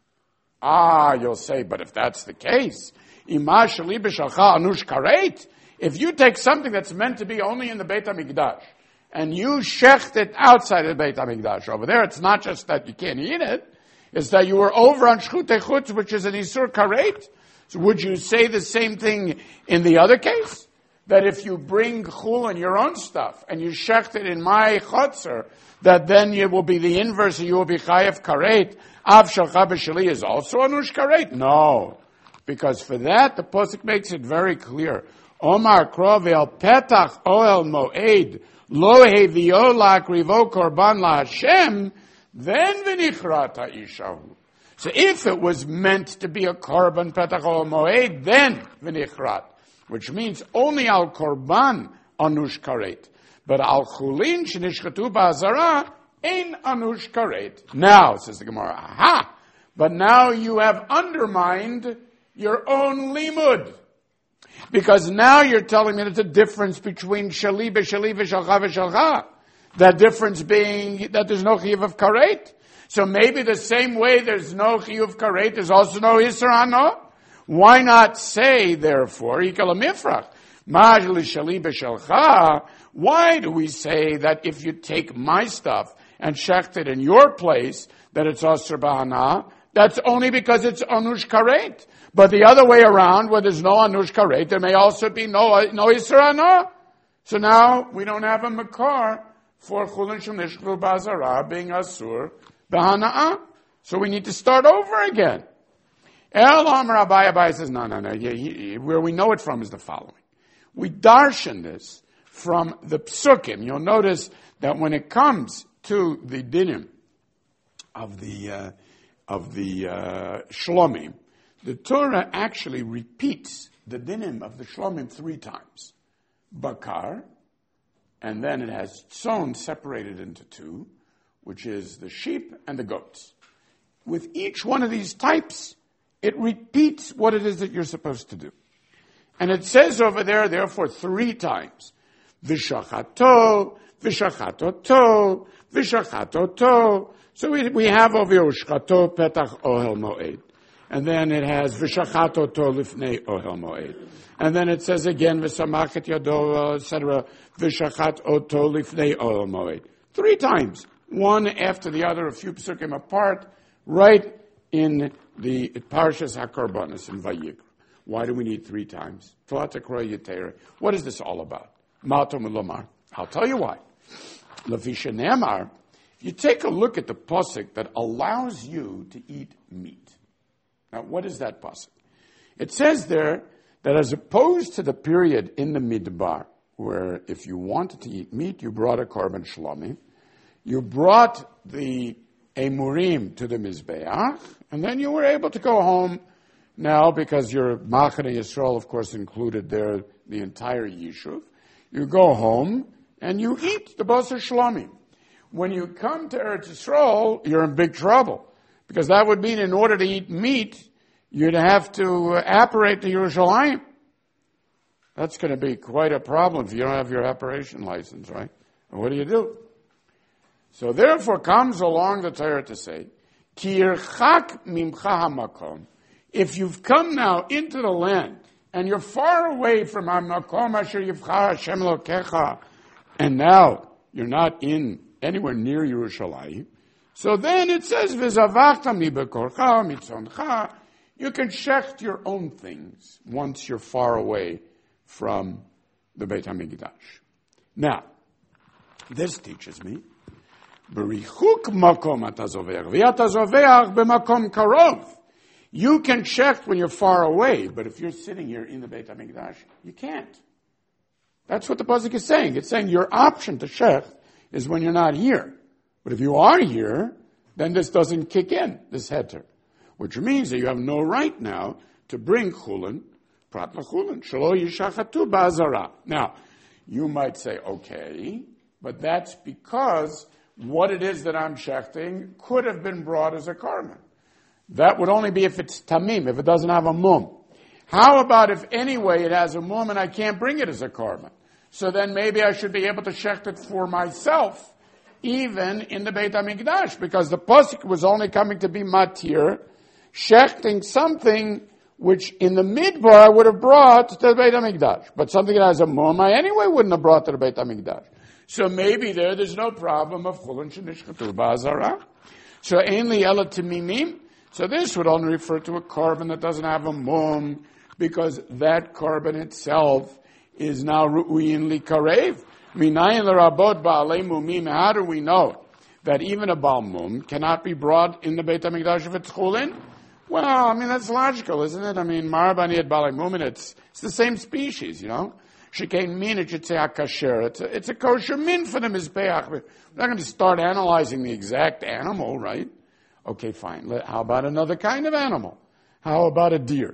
Ah, you'll say, but if that's the case, ima shali b'shalcha anush karet. If you take something that's meant to be only in the Beit HaMikdash, and you shecht it outside of the Beit HaMikdash, over there, it's not just that you can't eat it, it's that you were over on Shchutei Chutz, which is an Isur Karet. So would you say the same thing in the other case? That if you bring chul and your own stuff, and you shecht it in my chutzer, that then you will be the inverse, and you will be chayev karet. Av shalcha b'shali is also anush karet. No. Because for that, the Pasuk makes it very clear. Omar krovel petach oel moed, lo hevio lakrivo korban la Hashem, then v'nichrat ha'ishahu. So if it was meant to be a korban petach oel moed, then v'nichrat. Which means only al korban anush karet. But al chulin shenishchatu ba'azara ein anush karet. Now, says the Gemara, aha! But now you have undermined your own limud. Because now you're telling me there's a difference between shali b'shali v'shalcha v'shalcha. That difference being that there's no chiyuv of karet. So maybe the same way there's no chiyuv of karet, there's also no isur hano. Why not say, therefore, ikal mifrach, maj l'shali b'shalcha? Why do we say that if you take my stuff and shecht it in your place, that it's asur b'hana? That's only because it's anush karet. But the other way around, where there's no anush karet, there may also be no no isur hana. So now we don't have a makar for chulin shenishchatu b'azara being asur b'hana'ah. So we need to start over again. El Amar Abai Abai says, no, no, no. Yeah, he, where we know it from is the following. We darshan this from the psukim. You'll notice that when it comes to the dinim of the uh, of the uh, shlomim, the Torah actually repeats the dinim of the shlomim three times. Bakar, and then it has tzon separated into two, which is the sheep and the goats. With each one of these types, it repeats what it is that you're supposed to do. And it says over there, therefore, three times. Vishachato, vishachatoto, vishachatoto. So we, we have over here, ushchato petach ohel moed. And then it has vishachatoto lifnei ohel moed. And then it says again, v'samachet yado, et cetera, vishachat oto lifnei ohel moed. Three times. One after the other, a few psukim apart, right in the Parshas HaKorbanos in Vayikra. Why do we need three times? What is this all about? I'll tell you why. Levisha Ne'amar, you take a look at the pasuk that allows you to eat meat. Now, what is that pasuk? It says there that as opposed to the period in the Midbar, where if you wanted to eat meat, you brought a korban shlomim, you brought the emurim to the Mizbeach, and then you were able to go home now because your Machane Yisrael, of course, included there the entire Yishuv. You go home and you eat the Basar Shlomim. When you come to Eretz Yisrael, you're in big trouble because that would mean in order to eat meat, you'd have to apparate to Yerushalayim. That's going to be quite a problem if you don't have your apparation license, right? And what do you do? So therefore comes along the Torah to say, Ki yirchak mimcha hamakom. If you've come now into the land and you're far away from Hamakom Asher Yivcha Hashem Elokecha, and now you're not in anywhere near Yerushalayim, so then it says, V'zavachta mi bekorcha mitzoncha, you can shecht your own things once you're far away from the Beit HaMikdash. Now, this teaches me, B'richuk makom atazover, v'atazoveach b'makom karov. You can shecht when you're far away, but if you're sitting here in the Beit HaMikdash, you can't. That's what the pasuk is saying. It's saying your option to shecht is when you're not here. But if you are here, then this doesn't kick in, this heter. Which means that you have no right now to bring chulin, prat l'chulin, shelo yishachatu ba'azara. Now, you might say, okay, but that's because what it is that I'm shechting could have been brought as a korban. That would only be if it's tamim, if it doesn't have a mum. How about if anyway it has a mum and I can't bring it as a korban? So then maybe I should be able to shecht it for myself, even in the Beit HaMikdash, because the pasuk was only coming to be matir, shechting something which in the midbar I would have brought to the Beit HaMikdash. But something that has a mum I anyway wouldn't have brought to the Beit HaMikdash. So maybe there, there's no problem of chulin shenishchatu ba'azara. So ainli ela timimim. So this would only refer to a korban that doesn't have a mum, because that korban itself is now ru'uyin li karev. Minayin l'rabot ba'alei mumim. How do we know that even a baal mum cannot be brought in the Beit HaMikdash if it's chulin? Well, I mean, that's logical, isn't it? I mean, marabani et ba'alei mumin, it's, it's the same species, you know? Shekain min, it should say akasher. It's a, it's a kosher min for the mizbeach. We're not going to start analyzing the exact animal, right? Okay, fine. How about another kind of animal? How about a deer?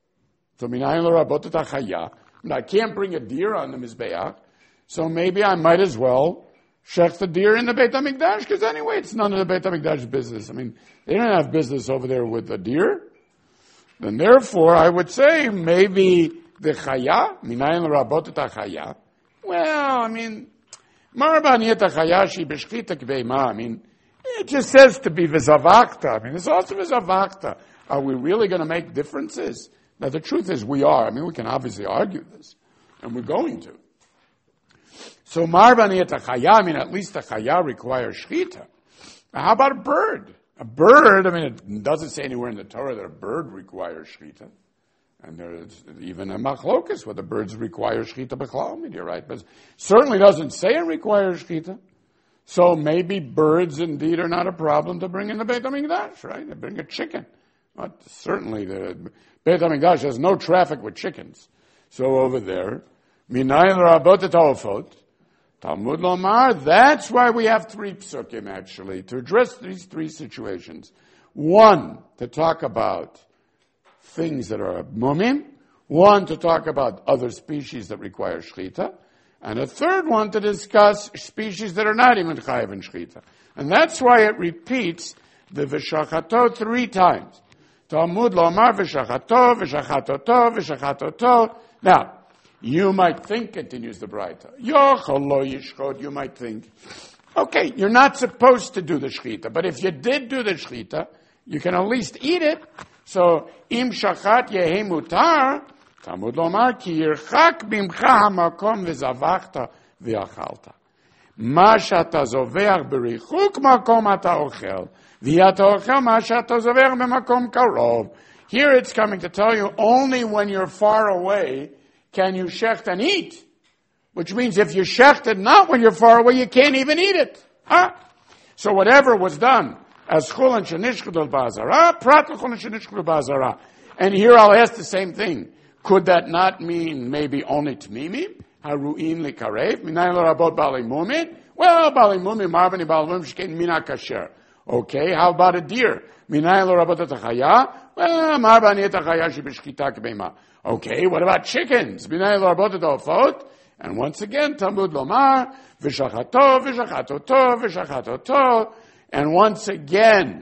So minayin l'rabot et achaya. I can't bring a deer on the mizbeach. So maybe I might as well shech the deer in the Beit HaMikdash, because anyway, it's none of the Beit HaMikdash business. I mean, they don't have business over there with the deer. Then therefore, I would say maybe the chaya, minayin l'rabot et chaya. Well, I mean, marabani et chaya shi b'shchita k'beima. I mean, it just says to be v'zavakta. I mean, it's also v'zavakta. Are we really going to make differences? Now, the truth is we are. I mean, we can obviously argue this, and we're going to. So marbani et chaya, I mean, at least a chaya requires shchita. How about a bird? A bird, I mean, it doesn't say anywhere in the Torah that a bird requires shchita. And there's even a machlokas whether birds require shchita b'chlal. I mean, you're right, but it certainly doesn't say it requires shchita. So maybe birds indeed are not a problem to bring in the Beit HaMikdash, right? They bring a chicken. But certainly the Beit HaMikdash has no traffic with chickens. So over there, minayin l'rabot et ha'ofot, Talmud Lomar, that's why we have three psukim actually, to address these three situations. One, to talk about things that are mumim. One, to talk about other species that require shchita. And a third one, to discuss species that are not even chayav in shchita. And that's why it repeats the v'shachato three times. Talmud Lomar v'shachato, v'shachatoto, v'shachatoto. Now, you might think, continues the Braita, Yochel lo yishchot, you might think, okay, you're not supposed to do the shchita, but if you did do the shchita, you can at least eat it. So, im shachat yehe mutar, Talmud lomar, ki yirchak bimcha hamakom v'zavachta v'achalta. Ma shata zoveach berichuk makom ata ochel, v'yata ochel ma shata zoveach b'makom karov. Here it's coming to tell you, only when you're far away can you shecht and eat. Which means if you shechted not when you're far away, you can't even eat it. Huh? So whatever was done as chulin shenishchudol ba'azara, prat l'chulin shenishchudol ba'azara. And here I'll ask the same thing. Could that not mean maybe only t'mimim? Haru'in likarev? Minayin l'rabot ba'alei mumim? Well, ba'alei mumim, marbani ba'alei mumim, shkein mina kasher. Okay, how about a deer? Minayin l'rabot et ha'chaya? Well, marbani et ha'chaya shebeshchita k'beima. Okay, what about chickens? Minayin l'rabot et ha'ofot? And once again, Talmud Lomar, v'shachato, v'shachatoto, v'shachatoto. And once again,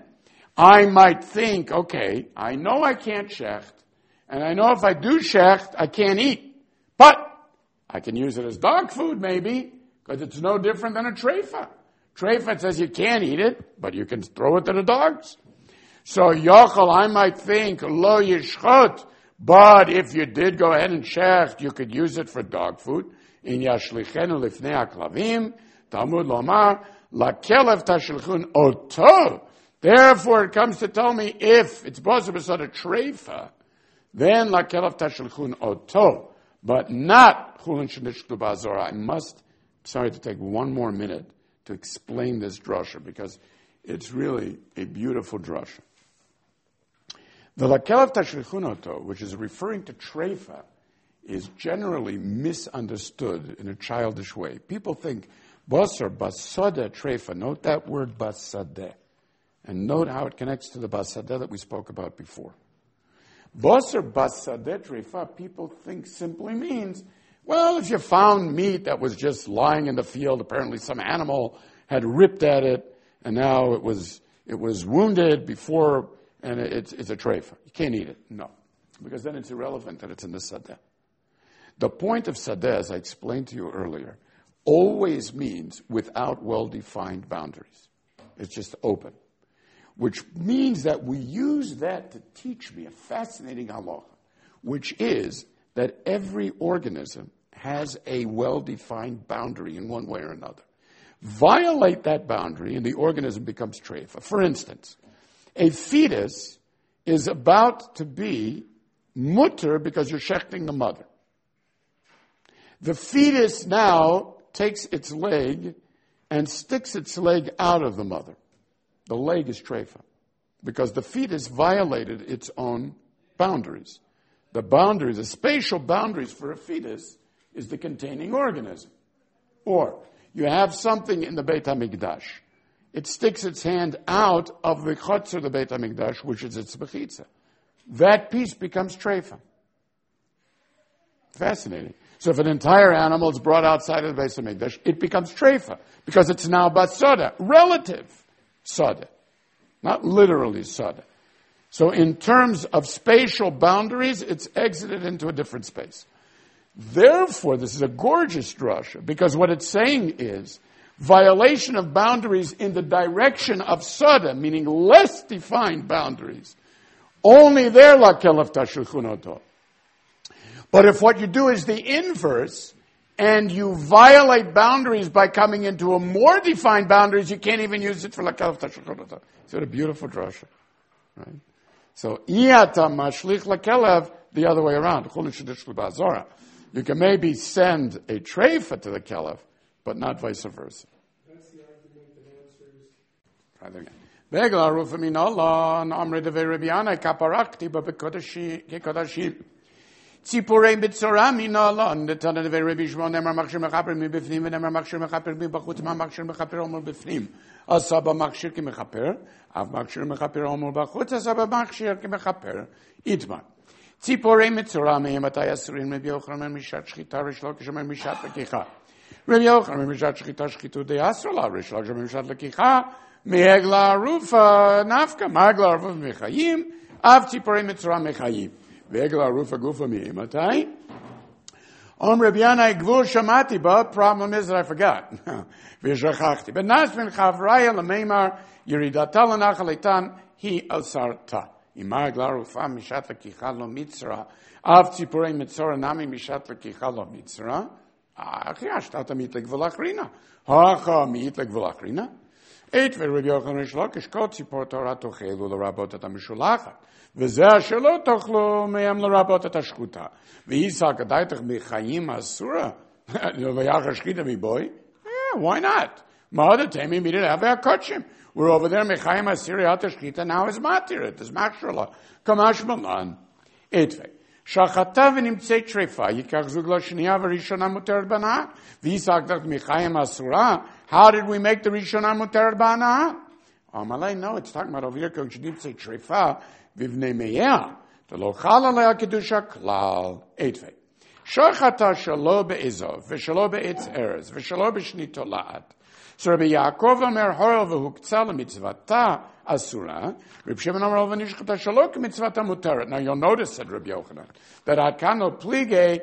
I might think, okay, I know I can't shecht, and I know if I do shecht, I can't eat. But I can use it as dog food, maybe, because it's no different than a treifa. Treifa says you can't eat it, but you can throw it to the dogs. So, yochel, I might think, lo yishchot, But if you did go ahead and shecht, you could use it for dog food. In yashlichenu lifnei haklavim, Talmud lomar, lakelev tashlichun oto. Therefore, it comes to tell me if it's possible to a treifa, then lakelev tashlichun oto, but not chulin shenishtu ba'azora. I must, sorry to take one more minute to explain this drasha because it's really a beautiful drasha. The lakelev tashlichun oto, which is referring to treifa, is generally misunderstood in a childish way. People think basar basada treifa. Note that word basada. And note how it connects to the basada that we spoke about before. Basar basada treifa, people think simply means, well, if you found meat that was just lying in the field, apparently some animal had ripped at it, and now it was it was wounded before, and it's, it's a treifa. You can't eat it. No. Because then it's irrelevant that it's in the sadeh. The point of sadeh, as I explained to you earlier, always means without well-defined boundaries. It's just open. Which means that we use that to teach me a fascinating halacha, which is that every organism has a well-defined boundary in one way or another. Violate that boundary and the organism becomes treifa. For instance, a fetus is about to be mutter because you're shechting the mother. The fetus now takes its leg and sticks its leg out of the mother. The leg is treifa because the fetus violated its own boundaries. The boundaries, the spatial boundaries for a fetus is the containing organism. Or you have something in the Beit HaMikdash. It sticks its hand out of the chotzer, the Beit HaMikdash, which is its bechitza. That piece becomes treifa. Fascinating. So if an entire animal is brought outside of the Beit HaMikdash, it becomes treifa because it's now basada, relative sada, not literally sada. So in terms of spatial boundaries, it's exited into a different space. Therefore, this is a gorgeous drasha because what it's saying is violation of boundaries in the direction of sada, meaning less defined boundaries. Only there la kelef tashlichun oto. But if what you do is the inverse, and you violate boundaries by coming into a more defined boundaries, you can't even use it for lakelev tashlichun oto. It's a beautiful drasha, right? So iyata mashlich lakelev, the other way around. You can maybe send a treifa to the kelev, but not vice versa. That's the argument that answers. Try that again. Begla rufa min Allah, amre de verebiana kaparakti, but bekodashim. ציפורי בצורה מן העלון, נתן לדבר רבי שמעון, נאמר מכשיר מחפר מבפנים, ונאמר מכשיר מחפר מבחוץ, מה מכשיר מחפר אומר בפנים? עשה במכשיר כמחפר, אף מכשיר מחפר אומר בחוץ, עשה במכשיר כמחפר, יתמן. ציפורי מצורע מהם, מתי אסורים? רבי יוחנן משעת שחיטה, ריש לקיש אומר משעת לקיחה. רבי יוחנן משעת שחיטה, שחיתות די אסור לה, ריש לקיש אומר משעת לקיחה, מעגלה ערופה נפקא, מעגלה ערופה מחיים, אף ציפורי מצורע מחיים. ועגל ערופה גופה מתי? Om Rabbi Yanai Gvul Shamati, but problem is that I forgot. V'shachachti. But Nas ben Chavraya l'meimar yiridata l'nachal eitan hi asarta. Imar glarufa mishat l'kicha lo mitzra. Av tzipurei mitzora nami mishat l'kicha lo mitzra. Achi ashtata mit l'gvul achrina. Hacha mit l'gvul achrina. Eit v'Rabbi Yochanan Rish Lakish kol tzipor Torah tochelu l'rabot et ha-mishulachat. וזה שלא תאכלו מהם לרבות את השחוטה. ואיסא כדאיתך מחיים אסורה? ויחר שחיטה מבוי? Yeah, why not? מה דתמי מידי להווה הקודשים? We're over there, מחיים אסירי את השחיטה, now is matir, it is makshula. כמש מלן. עתווה. שחטה ונמצאת שריפה, ייקח זוג לשנייה וראשונה מותרת בהנאה. ואיסא כדאיתך מחיים אסורה? How did we make the ראשונה מותרת בהנאה? Amalei, no, it's talking about over here, because you say shrifa, vivnei me'eh, the lo chal alei kedusha klal, eitvei. Shachata shalo be'ezov, v'shalo be'etz erez, v'shalo b'shni tola'at. So Rabbi Yaakov omer horel v'huktzah l'mitzvata asura, Rabbi Shimon omer ol v'nishchata shalo k'mitzvata muteret. Now you'll notice, said Rabbi Yochanan, that akano plige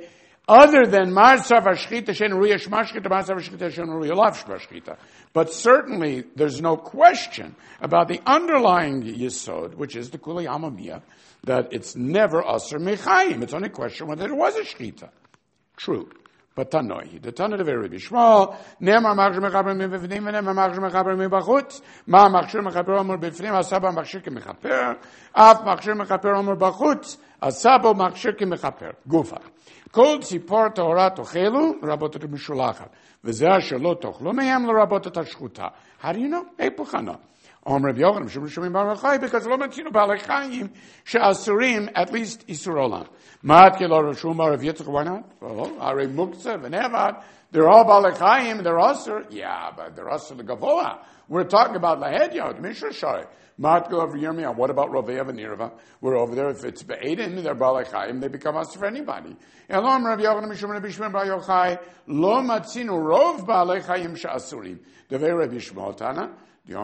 other than Marsav Ashchita Shen Ruya Shmashchita, Marsav Ashchita Shen Ruya Lav Shmashchita. But certainly, there's no question about the underlying Yisod, which is the Kuli Amamiyah, that it's never Asr Mechayim. It's only a question whether it was a Shchita. True. But Tanoi, the Tana of Rabbi Shmuel, Nemar Machshir Mechaper Mibifnim, Nemar Machshir Mechaper Mibachutz, Ma Machshir Mechaper Omer Bifnim, Asaba Machshir Mechaper, Af Machshir Mechaper Omer Bachutz, Asabo Machshir Mechaper. Gufa. Kol Tzipor Torah Tochelu, Rabot Mishulachat. V'zeh Shelo Tochlu Mehem Rabot Tashchuta. How do you know? Epuchana. Omer Rabbi Yochanan, Shum Shumim Bar Mechai, because Lo Matzinu Baalei Chayim she'asurim, at least Isur Olam. Ma'at Kelo Rashum Bar Rav Yitzchak, why not? Well, Ari Muktzah, V'nevad, they're all Baalei Chayim, they're Asur. Yeah, but they're Asur L'Gavoa. We're talking about Lahediyot, Mishra Shai. Ma'at Kelo Rav Yirmiyah, what about Rovea V'nirva? We're over there, if it's Be'edin, they're Baalei Chayim, they become Asur for anybody. Elom Rabbi Yochanan, Mishum Rabbi Shmuel Bar Yochai, Lo Matzinu Rov Baalei Chayim she'asurim. Devei Rabbi Shmuel Tana, this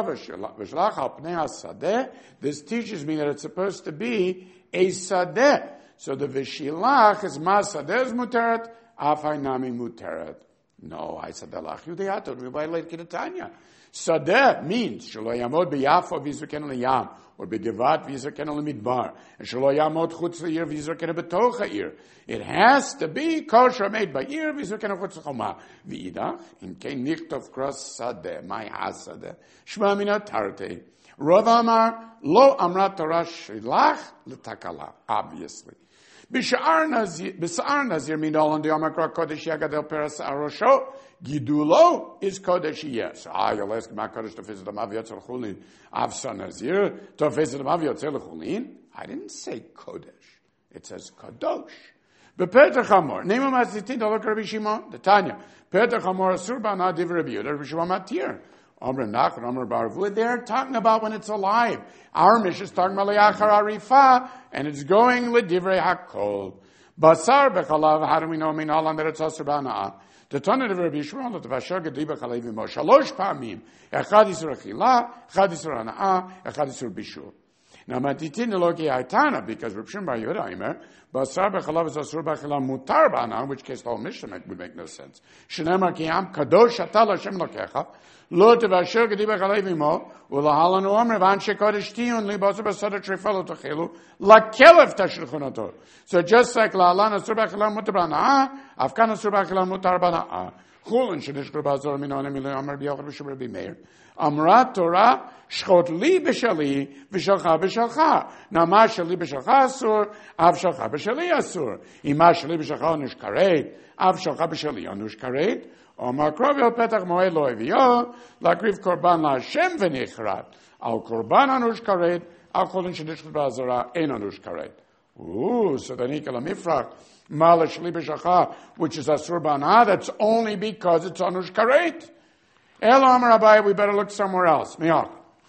teaches me that it's supposed to be a sadeh. So the v'shilach is ma sadeh is muteret, afay nami muteret. No, I sadeh lach yudeyatot, we violate Kidatanya. Sadeh means, shelo yamod b'yafo v'yizrken l'yam, or b'gevat v'yizrken l'midbar, and shelo yamod chutz l'ir v'yizrken b'toch ha'ir. It has to be kosher made by ir v'yizrken chutz l'choma. V'idach, in kein nichtov cross sadeh, my hasadeh, shma mina tarte. Rav Amar, lo amrat Torah shilach l'takala, obviously. B'sha'ar nazir, b'sa'ar nazir minol on the Omakra Kodesh Yagadel Peras Arosho, Gidulo is Kodesh, yes. Ah, you'll ask my Kodesh to visit the Maviot Zerchulin, Avsa Nazir, to visit the Maviot Zerchulin. I didn't say Kodesh. It says Kadosh. B'Petach Hamor, Nemo Mazitin, to look Rabbi Shimon, the Tanya. Petach Hamor Asur Ba'na Div Rabbi Yehuda, Rabbi Shimon Matir. Omer Nachman, Omer Barvu, they're talking about when it's alive. Our mission is talking about Le'achar Arifah, and it's going L'divrei HaKol. Basar Bechalav, how do we know Minalan that it's Asur Ba'na? The Tana of Rabbi Shmuel, the Vashar Gedi Bechalav Imo, Shalosh Pamim, Echad Yisur Achila, Echad Yisur Hana'ah, Echad Yisur Bishur. Now, Matitin Eloki Aitana, because Rabbi Shimon Bar Yehuda Aimer, Basar Bechalav is Asur Bechalav Mutar Ba'na, in which case the whole Mishnah would make no sense. Shenemar Kiyam, Kadosh Atal Hashem Lokecha, Lo Tevashar Gedi Bechalav Imo, Ulahalan Omer, Vanshe Kodesh Tiyun, Libasa Basada Trefelo Tochelu, Lakelev Tashrichunato. So just like La'alan Asur Bechalav Mutar Ba'na, Afkan Asur Bechalav Mutar Ba'na, Chulin Shedish Grubazor Minon Emilio Amar B'Yochad B'Shur Rabbi Meir. Amrat Torah, Shchot Li B'Shali, V'Shalcha B'Shalcha. Now, Ma Shali B'Shalcha Asur, Av Shalcha B'Shali Asur. Ima Shali B'Shalcha Onush Karet, Av Shalcha B'Shali Onush Karet. Omar Krovio Petach Moed Lo Evio, Lakriv Korban LaHashem V'Nichrat. Al Korban Onush Karet, Al Cholin Shedish Grubazor Ein Onush Karet. Ooh, so then Ikala Mifrach, Mala Shali B'Shalcha, which is Asur Ba'na, that's only because it's Onush Karet. El Amar Abai, we better look somewhere else. Miyach.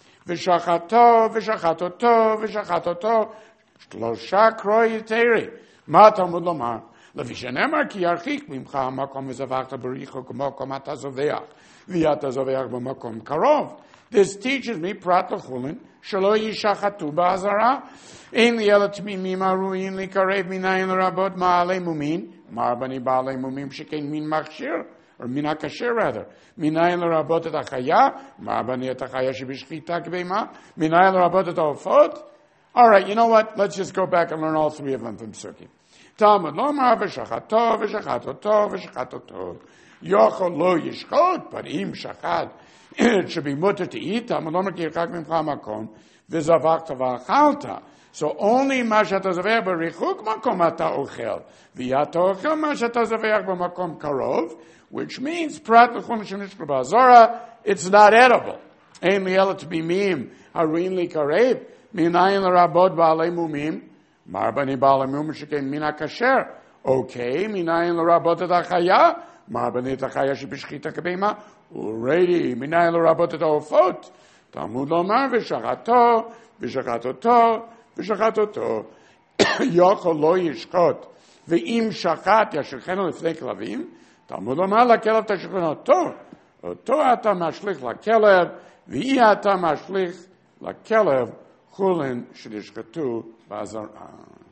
V'shachato, v'shachatoto, v'shachatoto, shlosha kroi yiteri. Ma Talmud lomar. Levishenemar ki yarchik mimcha makom v'zavachta b'richo k'mokom atazoveach. V'yatazoveach b'mokom karov. This teaches me, prat l'chulin, shelo yishachatu ba'azara. Ein li ela t'mimim aruin li karev minayin l'rabot ma'alei mumin. Marbani ba'alei mumim shekein min machshir. Or mina kasher rather. Minayin l'rabot et achaya, ma'abani et achaya shebishchita k'beima, minayin l'rabot et ofot. All right, you know what? Let's just go back and learn all three of them from Suki. Talmud lomar v'shachato, v'shachatoto, v'shachatoto. Yochol lo yishchot, but im shachat. It should be mutter to eat. Talmud lomar ki yirchak mimcha makom, v'zavachta v'achalta. So only mashata zaveh b'richuk makom ata ochel. V'yata ochel mashata zaveh b'makom karov. Which means, prat l'chon shenish b'azora, it's not edible. Ein li'ela to be mim, harin li karev, minayin l'rabot ba'alei mumim, marbani ba'alei mumim shekein mina kasher. Okay, minayin l'rabot et achaya, marbani et achaya shebishchita k'beima, ureidi, minayin l'rabot et ofot. Talmud lomar v'shachato, v'shachatoto, v'shachatoto, yochol lo yishchot, v'im shachat yashirchenu l'fnei klavim, Talmud lomar lakelev tashrichunato. Oto ata mashlich lakelev, v'i ata mashlich lakelev chulin shedishchatu ba'azara.